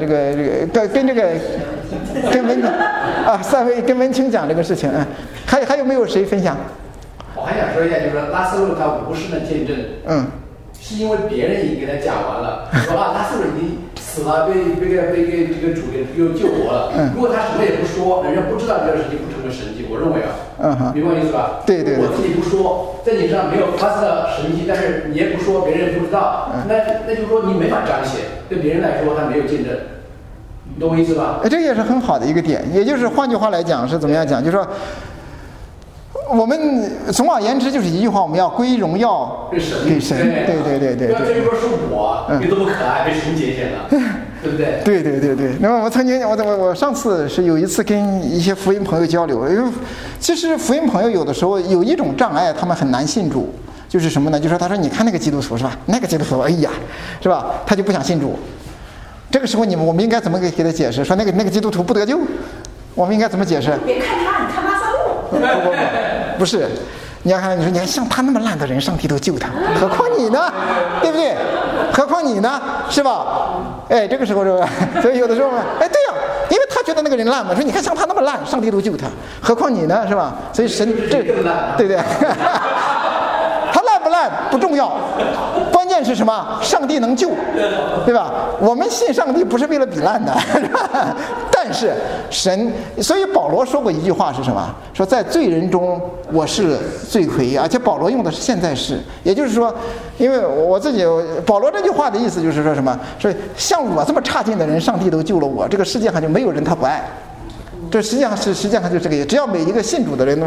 跟文三位跟文清讲这个事情，还有没有谁分享？ 我还想说一下，就是说拉斯路他无事的见证，是因为别人已经给他讲完了，说啊，他是不是已经死了，被这个主给又救活了？如果他什么也不说，人家不知道这个事情，不成为神迹。我认为明白我意思吧？对，我自己不说，在你身上没有发生了神迹，但是你也不说，别人也不知道，那就是说你没法彰显，对别人来说他没有见证，你懂我意思吧？ 这也是很好的一个点，也就是换句话来讲是怎么样讲，就是说。我们总而言之就是一句话，我们要归荣耀给神。对。 不要这一说是我，你多么可爱，被神拣选了，对不对？ 对。那么我曾经，我上次是有一次跟一些福音朋友交流，因为其实福音朋友有的时候有一种障碍，他们很难信主，就是什么呢？就说他说你看那个基督徒是吧？那个基督徒，哎呀，是吧？他就不想信主。这个时候我们应该怎么给他解释？说那个基督徒不得救，我们应该怎么解释？ 别看他，你看拉萨路。 不是，你要看，你说像他那么烂的人，上帝都救他，何况你呢？对不对？何况你呢？是吧？哎，这个时候是吧？所以有的时候，哎，对呀，因为他觉得那个人烂嘛，说你看像他那么烂，上帝都救他，何况你呢？是吧？所以神对，他烂不烂不重要，关键是什么？上帝能救，对吧？我们信上帝不是为了比烂的，是吧？但是神，所以保罗说过一句话是什么？说在罪人中我是罪魁，而且保罗用的是现在式，也就是说，因为我自己，保罗这句话的意思就是说什么？说像我这么差劲的人，上帝都救了我，这个世界上就没有人他不爱。这实际上就这个，只要每一个信主的人，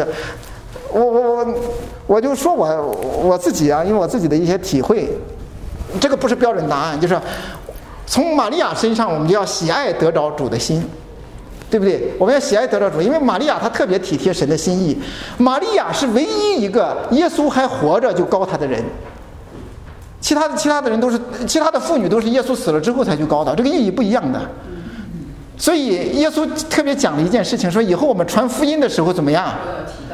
我就说我自己啊，因为我自己的一些体会，这个不是标准答案，就是从玛利亚身上我们就要喜爱得着主的心，对不对？我们要喜爱得着主，因为玛利亚她特别体贴神的心意。玛利亚是唯一一个耶稣还活着就膏他的人，其他的人都是，其他的妇女都是耶稣死了之后才去膏的，这个意义不一样的。所以耶稣特别讲了一件事情，说以后我们传福音的时候怎么样？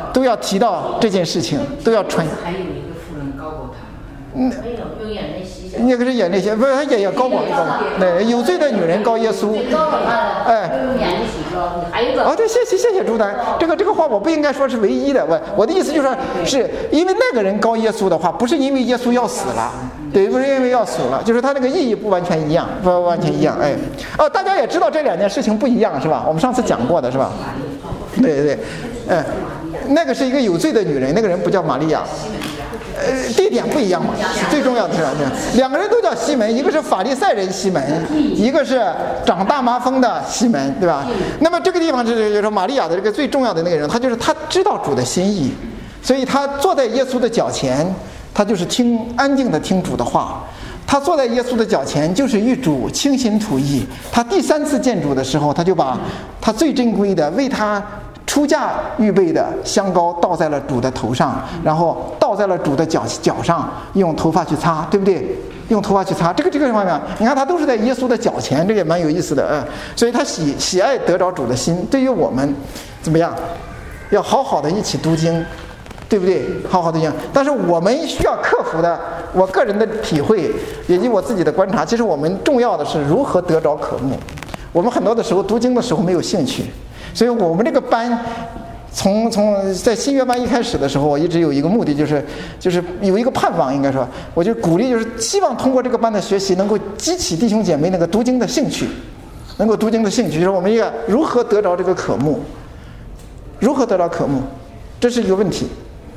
提到这件事情，都要传。 还有一个妇人高过他。没有用眼泪洗脚。 那个是眼泪洗，不是他也高过对，有罪的女人告耶稣。哎， 用眼泪洗脚，还有一个。 哦，对，谢谢朱丹，这个话我不应该说是唯一的，我的意思就是说，是因为那个人告耶稣的话，不是因为耶稣要死了，对，不是因为要死了，就是他那个意义不完全一样，不完全一样，哎，哦，大家也知道这两件事情不一样是吧？我们上次讲过的是吧？对，那个是一个有罪的女人，那个人不叫玛利亚。地点不一样嘛，最重要的是两个人都叫西门，一个是法利赛人西门，一个是长大麻风的西门，对吧？那么这个地方就是说玛利亚的这个最重要的那个人，他知道主的心意，所以他坐在耶稣的脚前，他就是安静的听主的话。他坐在耶稣的脚前，就是与主倾心吐意。他第3次见主的时候，他就把他最珍贵的为他出嫁预备的香膏倒在了主的头上，然后倒在了主的脚上，用头发去擦，对不对？用头发去擦，这个方面，你看他都是在耶稣的脚前，这个也蛮有意思的，所以他喜爱得着主的心。对于我们，怎么样？要好好的一起读经，对不对？好好的讲，但是我们需要克服的，我个人的体会以及我自己的观察，其实我们重要的是如何得着渴慕。我们很多的时候读经的时候没有兴趣。所以我们这个班从在新约班一开始的时候，我一直有一个目的，就是有一个盼望，应该说，我就鼓励，就是希望通过这个班的学习，能够激起弟兄姐妹那个读经的兴趣，就是我们要如何得着这个渴慕，这是一个问题。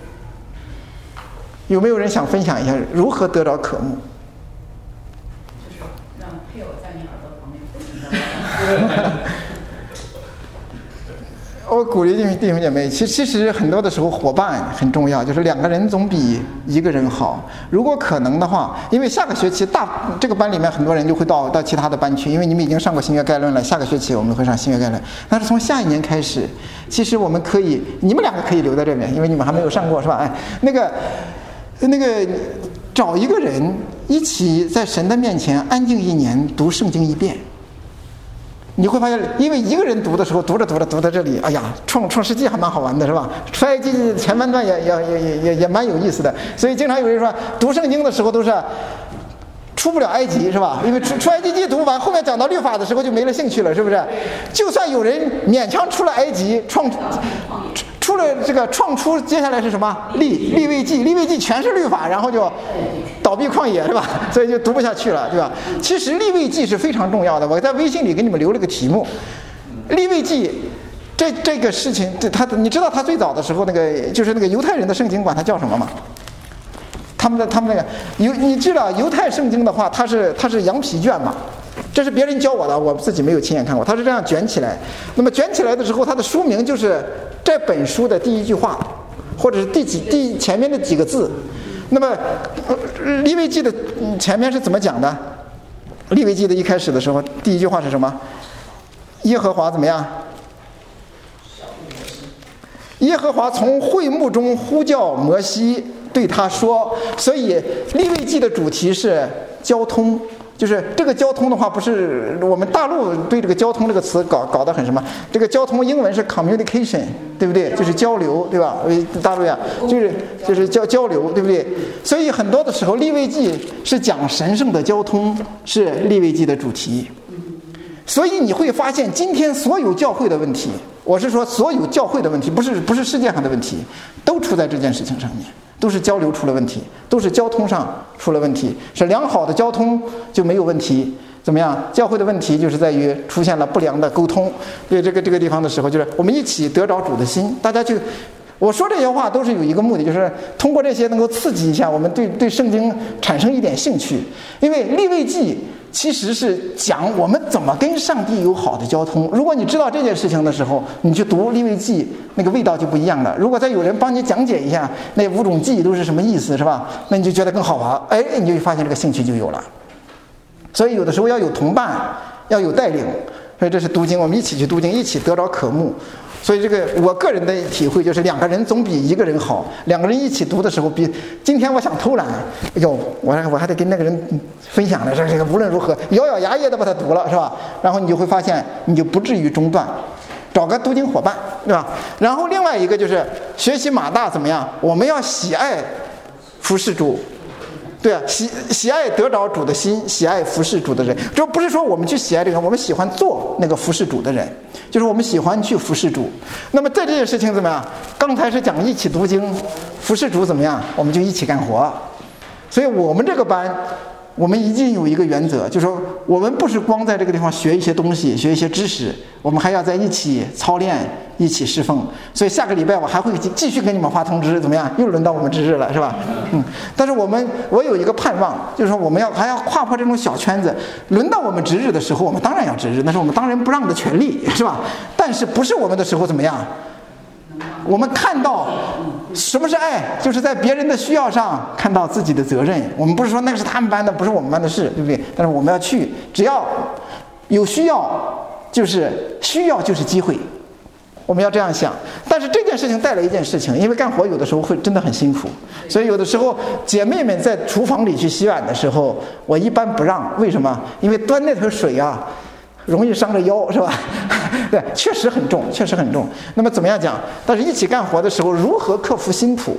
有没有人想分享一下如何得着渴慕？ 就是让配偶在你耳朵旁边不停地我鼓励弟兄姐妹，其实很多的时候伙伴很重要，就是2个人总比1个人好。如果可能的话，因为下个学期这个班里面很多人就会到其他的班去，因为你们已经上过新约概论了，下个学期我们会上新约概论。但是从下一年开始，其实我们可以，你们2个可以留在这边，因为你们还没有上过，是吧？哎，那个找一个人一起在神的面前安静1年，读圣经1遍。你会发现，因为1个人读的时候，读到这里，哎呀，创世纪还蛮好玩的，是吧？出埃及前半段也蛮有意思的。所以经常有人说，读圣经的时候都是出不了埃及，是吧？因为出埃及记读完，后面讲到律法的时候就没了兴趣了，是不是？就算有人勉强出了埃及，出了这个创出，接下来是什么？利未记全是律法，然后就倒闭旷野，是吧？所以就读不下去了，对吧？其实利未记是非常重要的，我在微信里给你们留了个题目，利未记这个事情，你知道他最早的时候就是那个犹太人的圣经管它叫什么吗？他们那个你知道犹太圣经的话，它是羊皮卷嘛？这是别人教我的，我自己没有亲眼看过。它是这样卷起来，那么卷起来的时候，它的书名就是这本书的第1句话，或者是前面的几个字。那么利未记的前面是怎么讲的？利未记的一开始的时候，第1句话是什么？耶和华怎么样？耶和华从会幕中呼叫摩西，对他说。所以利未记的主题是交通。就是这个交通的话，不是我们大陆对这个交通这个词搞得很什么？这个交通英文是 communication， 对不对？就是交流，对吧？大陆呀，就是交流，对不对？所以很多的时候，利未记是讲神圣的交通，是利未记的主题。所以你会发现，今天所有教会的问题，我是说所有教会的问题，不是世界上的问题，都出在这件事情上面。都是交流出了问题，都是交通上出了问题。是良好的交通就没有问题，怎么样？教会的问题就是在于出现了不良的沟通。对这个地方的时候，就是我们一起得着主的心，大家去。我说这些话都是有一个目的，就是通过这些能够刺激一下我们对圣经产生一点兴趣。因为利未记其实是讲我们怎么跟上帝有好的交通。如果你知道这件事情的时候，你去读利未记，那个味道就不一样了。如果再有人帮你讲解一下那5种记都是什么意思，是吧？那你就觉得更好玩，哎，你就发现这个兴趣就有了。所以有的时候要有同伴，要有带领。所以这是读经，我们一起去读经，一起得着渴慕。所以这个我个人的体会就是2个人总比1个人好。2个人一起读的时候，比今天我想偷懒，我还得跟那个人分享了，这个无论如何咬咬牙也得把它读了，是吧？然后你就会发现，你就不至于中断。 找个读经伙伴，对吧？然后另外一个就是学习马大怎么样？我们要喜爱服侍主。对啊，喜爱得着主的心，喜爱服侍主的人。这不是说我们去喜爱这个，我们喜欢做那个服侍主的人，就是我们喜欢去服侍主。那么在这件事情怎么样？刚才是讲一起读经，服侍主怎么样？我们就一起干活。所以我们这个班，我们一定有一个原则，就是说我们不是光在这个地方学一些东西，学一些知识，我们还要在一起操练，一起侍奉。所以下个礼拜我还会继续给你们发通知，怎么样？又轮到我们值日了，是吧？但是我有一个盼望，就是说我们还要跨破这种小圈子。轮到我们值日的时候，我们当然要值日，那是我们当仁不让的权利，是吧？但是不是我们的时候怎么样？我们看到什么是爱，就是在别人的需要上看到自己的责任。我们不是说那个是他们班的，不是我们班的事，对不对？但是我们要去，只要有需要，就是机会，我们要这样想。但是这件事情带来一件事情，因为干活有的时候会真的很辛苦，所以有的时候姐妹们在厨房里去洗碗的时候，我一般不让。为什么？因为端那桶水啊，容易伤着腰，是吧？对，确实很重，确实很重。那么怎么样讲？但是一起干活的时候，如何克服辛苦？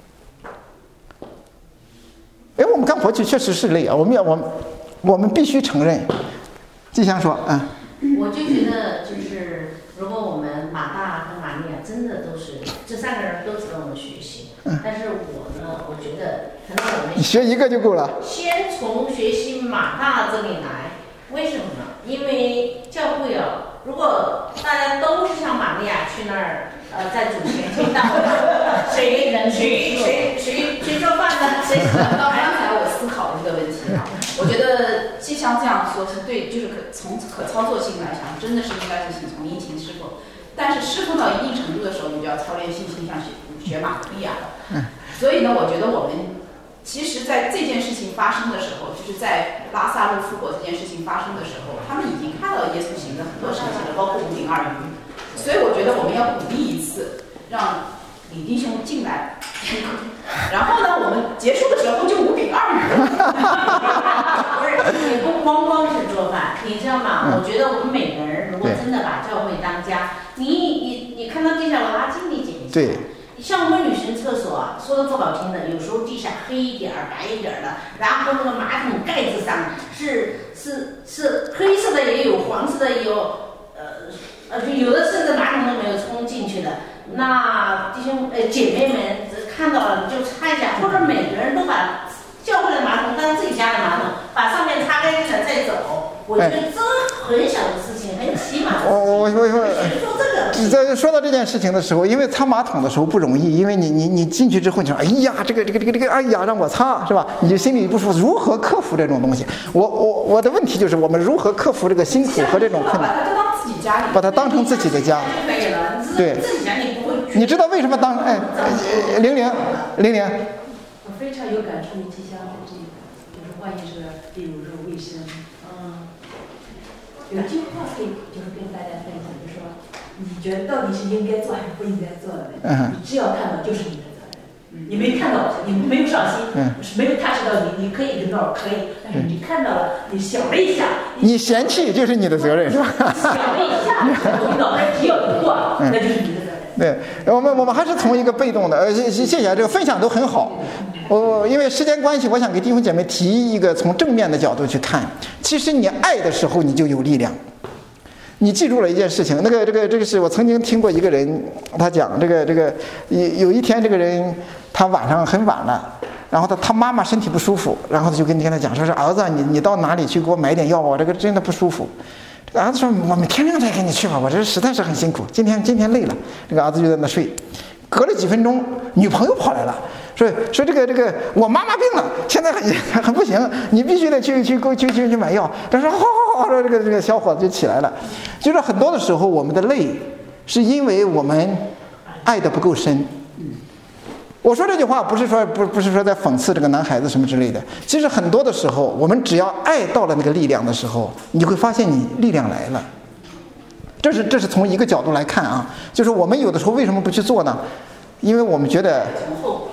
我们干活去确实是累啊，我们必须承认。季香说， 我就觉得就是如果我们马大和玛利亚真的都是这3个人都值得我们学习，但是我觉得可能我们你学一个就够了。 先从学习马大这里来，为什么呢？因为教会如果大家都是像玛利亚去那儿在主前听到谁做饭呢？谁刚才我思考这个问题啊，我觉得季香这样说是对，就是从可操作性来讲，真的是应该是从殷勤侍奉。但是侍奉到一定程度的时候，你就要操练信心，像学马可利亚了。所以呢，我觉得我们其实在这件事情发生的时候，就是在拉撒路复活这件事情发生的时候，他们已经看到耶稣行的很多神迹了，包括5饼2鱼。所以我觉得我们要鼓励一次，让李弟兄进来，然后呢，我们结束的时候就5饼2鱼。 不是，也不光是做饭，你知道吗？我觉得我们每个人如果真的把教会当家，你看到地下垃圾你捡一下。对。像我们女生厕所说的不好听的，有时候地下黑一点儿、白一点儿的，然后那个马桶盖子上是黑色的也有，黄色的也有，有的甚至马桶都没有冲进去的。那弟兄姐妹们看到了你就擦一下，或者每个人都把教会的马桶当自己家的马桶，把上面擦干净了再走。我觉得这很小的事情，很起码在说到这件事情的时候，因为擦马桶的时候不容易，因为你进去之后你说，哎呀，这个，哎呀，让我擦，是吧？你就心里不舒服。如何克服这种东西？我的问题就是，我们如何克服这个辛苦和这种困难？把它当成自己的家。对，你知道为什么当00？ 我非常有感触，你季香的这个，就是关于这个，比如说卫生，有句话可以就是跟大家分享，就是说，你觉得到底是应该做还是不应该做的？你只要看到就是你的责任，你没看到，你没有上心，没有探视到你可以跟那儿可以，但是你看到了，你想了一下， 你嫌弃就是你的责任，是吧？ 想了一下，你脑袋只要一过，那就是你的责任。 对，我们还是从一个被动的，谢谢这个分享都很好。我因为时间关系，我想给弟兄姐妹提一个从正面的角度去看。其实你爱的时候，你就有力量。你记住了一件事情，这个是我曾经听过一个人，他讲这个有一天这个人他晚上很晚了，然后他妈妈身体不舒服，然后他就跟他讲说是儿子，你到哪里去给我买点药，我这个真的不舒服。儿子说：“我们天亮再跟你去吧，我这实在是很辛苦，今天累了。”这个儿子就在那睡。隔了几分钟，女朋友跑来了，说这个我妈妈病了，现在很不行，你必须得去买药。他说好，这个小伙子就起来了。就是很多的时候，我们的累是因为我们爱的不够深。我说这句话不是说在讽刺这个男孩子什么之类的。其实很多的时候，我们只要爱到了那个力量的时候，你会发现你力量来了。这是从一个角度来看啊，就是我们有的时候为什么不去做呢？因为我们觉得，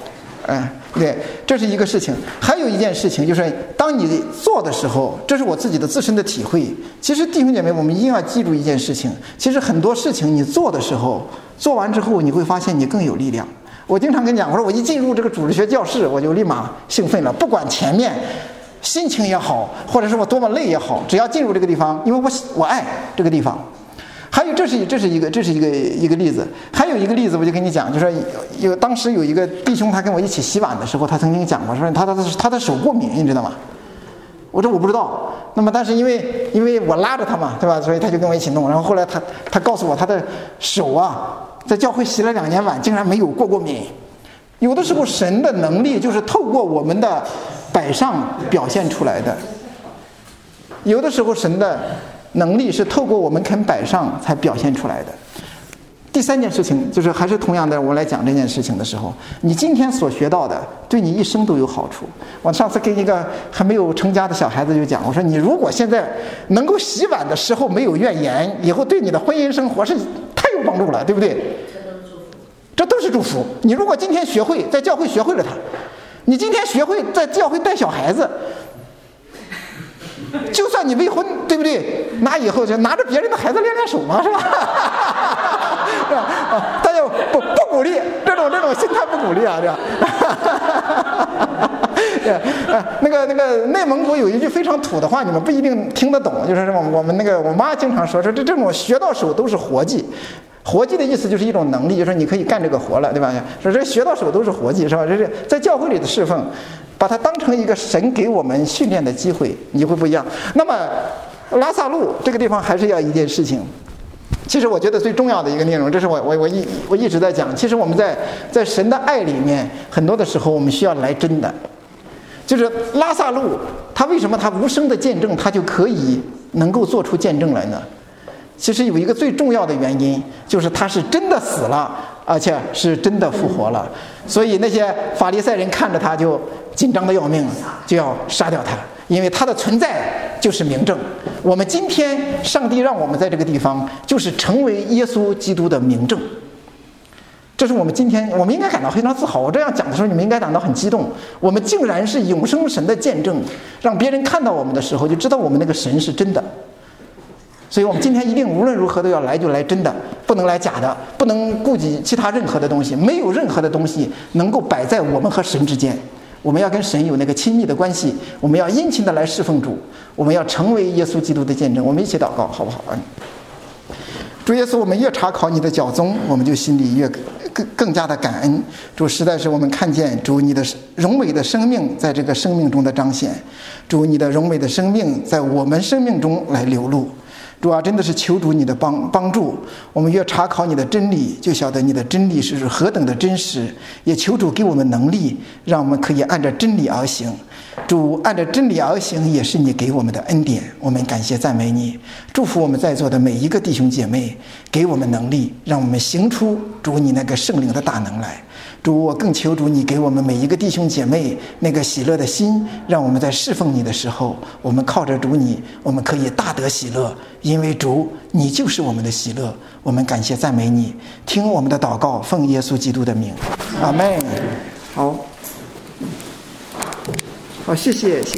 对，这是一个事情。还有一件事情就是，当你做的时候，这是我自己的自身的体会。其实弟兄姐妹，我们一定要记住一件事情，其实很多事情你做的时候，做完之后你会发现你更有力量。我经常跟你讲，我说我一进入这个主日学教室，我就立马兴奋了，不管前面心情也好，或者是我多么累也好，只要进入这个地方，因为我爱这个地方。还有，这是一个例子。还有一个例子，我就跟你讲，就是当时有一个弟兄，他跟我一起洗碗的时候，他曾经讲过，说他的手过敏，你知道吗？我说我不知道。那么但是因为我拉着他嘛，对吧？所以他就跟我一起弄。然后后来他告诉我，他的手啊，在教会洗了2年碗，竟然没有过敏。有的时候神的能力就是透过我们的摆上表现出来的，有的时候神的能力是透过我们肯摆上才表现出来的。第3件事情就是，还是同样的，我来讲这件事情的时候，你今天所学到的对你一生都有好处。我上次跟一个还没有成家的小孩子就讲，我说你如果现在能够洗碗的时候没有怨言，以后对你的婚姻生活是太有帮助了，对不对？这都是祝福。你如果今天学会在教会学会了它，你今天学会在教会带小孩子，就算你未婚，对不对？那以后就拿着别人的孩子练练手嘛，是吧？是吧？大家不鼓励这种心态，不鼓励啊，这样。那个内蒙古有一句非常土的话，你们不一定听得懂，就是我们我妈经常说这种学到手都是活计。活计的意思就是一种能力，就是你可以干这个活了，对吧？说这学到手都是活计，是吧？这是在教会里的侍奉，把它当成一个神给我们训练的机会，你会不一样。那么拉萨路这个地方还是要一件事情，其实我觉得最重要的一个内容，这是我一直在讲。其实我们在神的爱里面，很多的时候我们需要来真的。就是拉萨路，他为什么他无声的见证，他就可以能够做出见证来呢？其实有一个最重要的原因，就是他是真的死了，而且是真的复活了。所以那些法利赛人看着他就紧张的要命，就要杀掉他，因为他的存在就是明证。我们今天上帝让我们在这个地方，就是成为耶稣基督的明证。这是我们今天，我们应该感到非常自豪。我这样讲的时候，你们应该感到很激动。我们竟然是永生神的见证，让别人看到我们的时候，就知道我们那个神是真的。所以我们今天一定无论如何都要来，就来真的，不能来假的，不能顾及其他任何的东西。没有任何的东西能够摆在我们和神之间。我们要跟神有那个亲密的关系，我们要殷勤的来侍奉主，我们要成为耶稣基督的见证。我们一起祷告，好不好？主耶稣，我们越查考你的教宗，我们就心里越更加的感恩。主，实在是我们看见主你的荣美的生命在这个生命中的彰显，主你的荣美的生命在我们生命中来流露。主啊，真的是求主你的帮助，我们越查考你的真理，就晓得你的真理是何等的真实。也求主给我们能力，让我们可以按照真理而行。主，按照真理而行也是你给我们的恩典，我们感谢赞美你，祝福我们在座的每一个弟兄姐妹，给我们能力，让我们行出主你那个圣灵的大能来。主，我更求主你给我们每一个弟兄姐妹那个喜乐的心，让我们在侍奉你的时候，我们靠着主你，我们可以大得喜乐，因为主你就是我们的喜乐。我们感谢赞美你，听我们的祷告，奉耶稣基督的名，阿们。好，谢谢。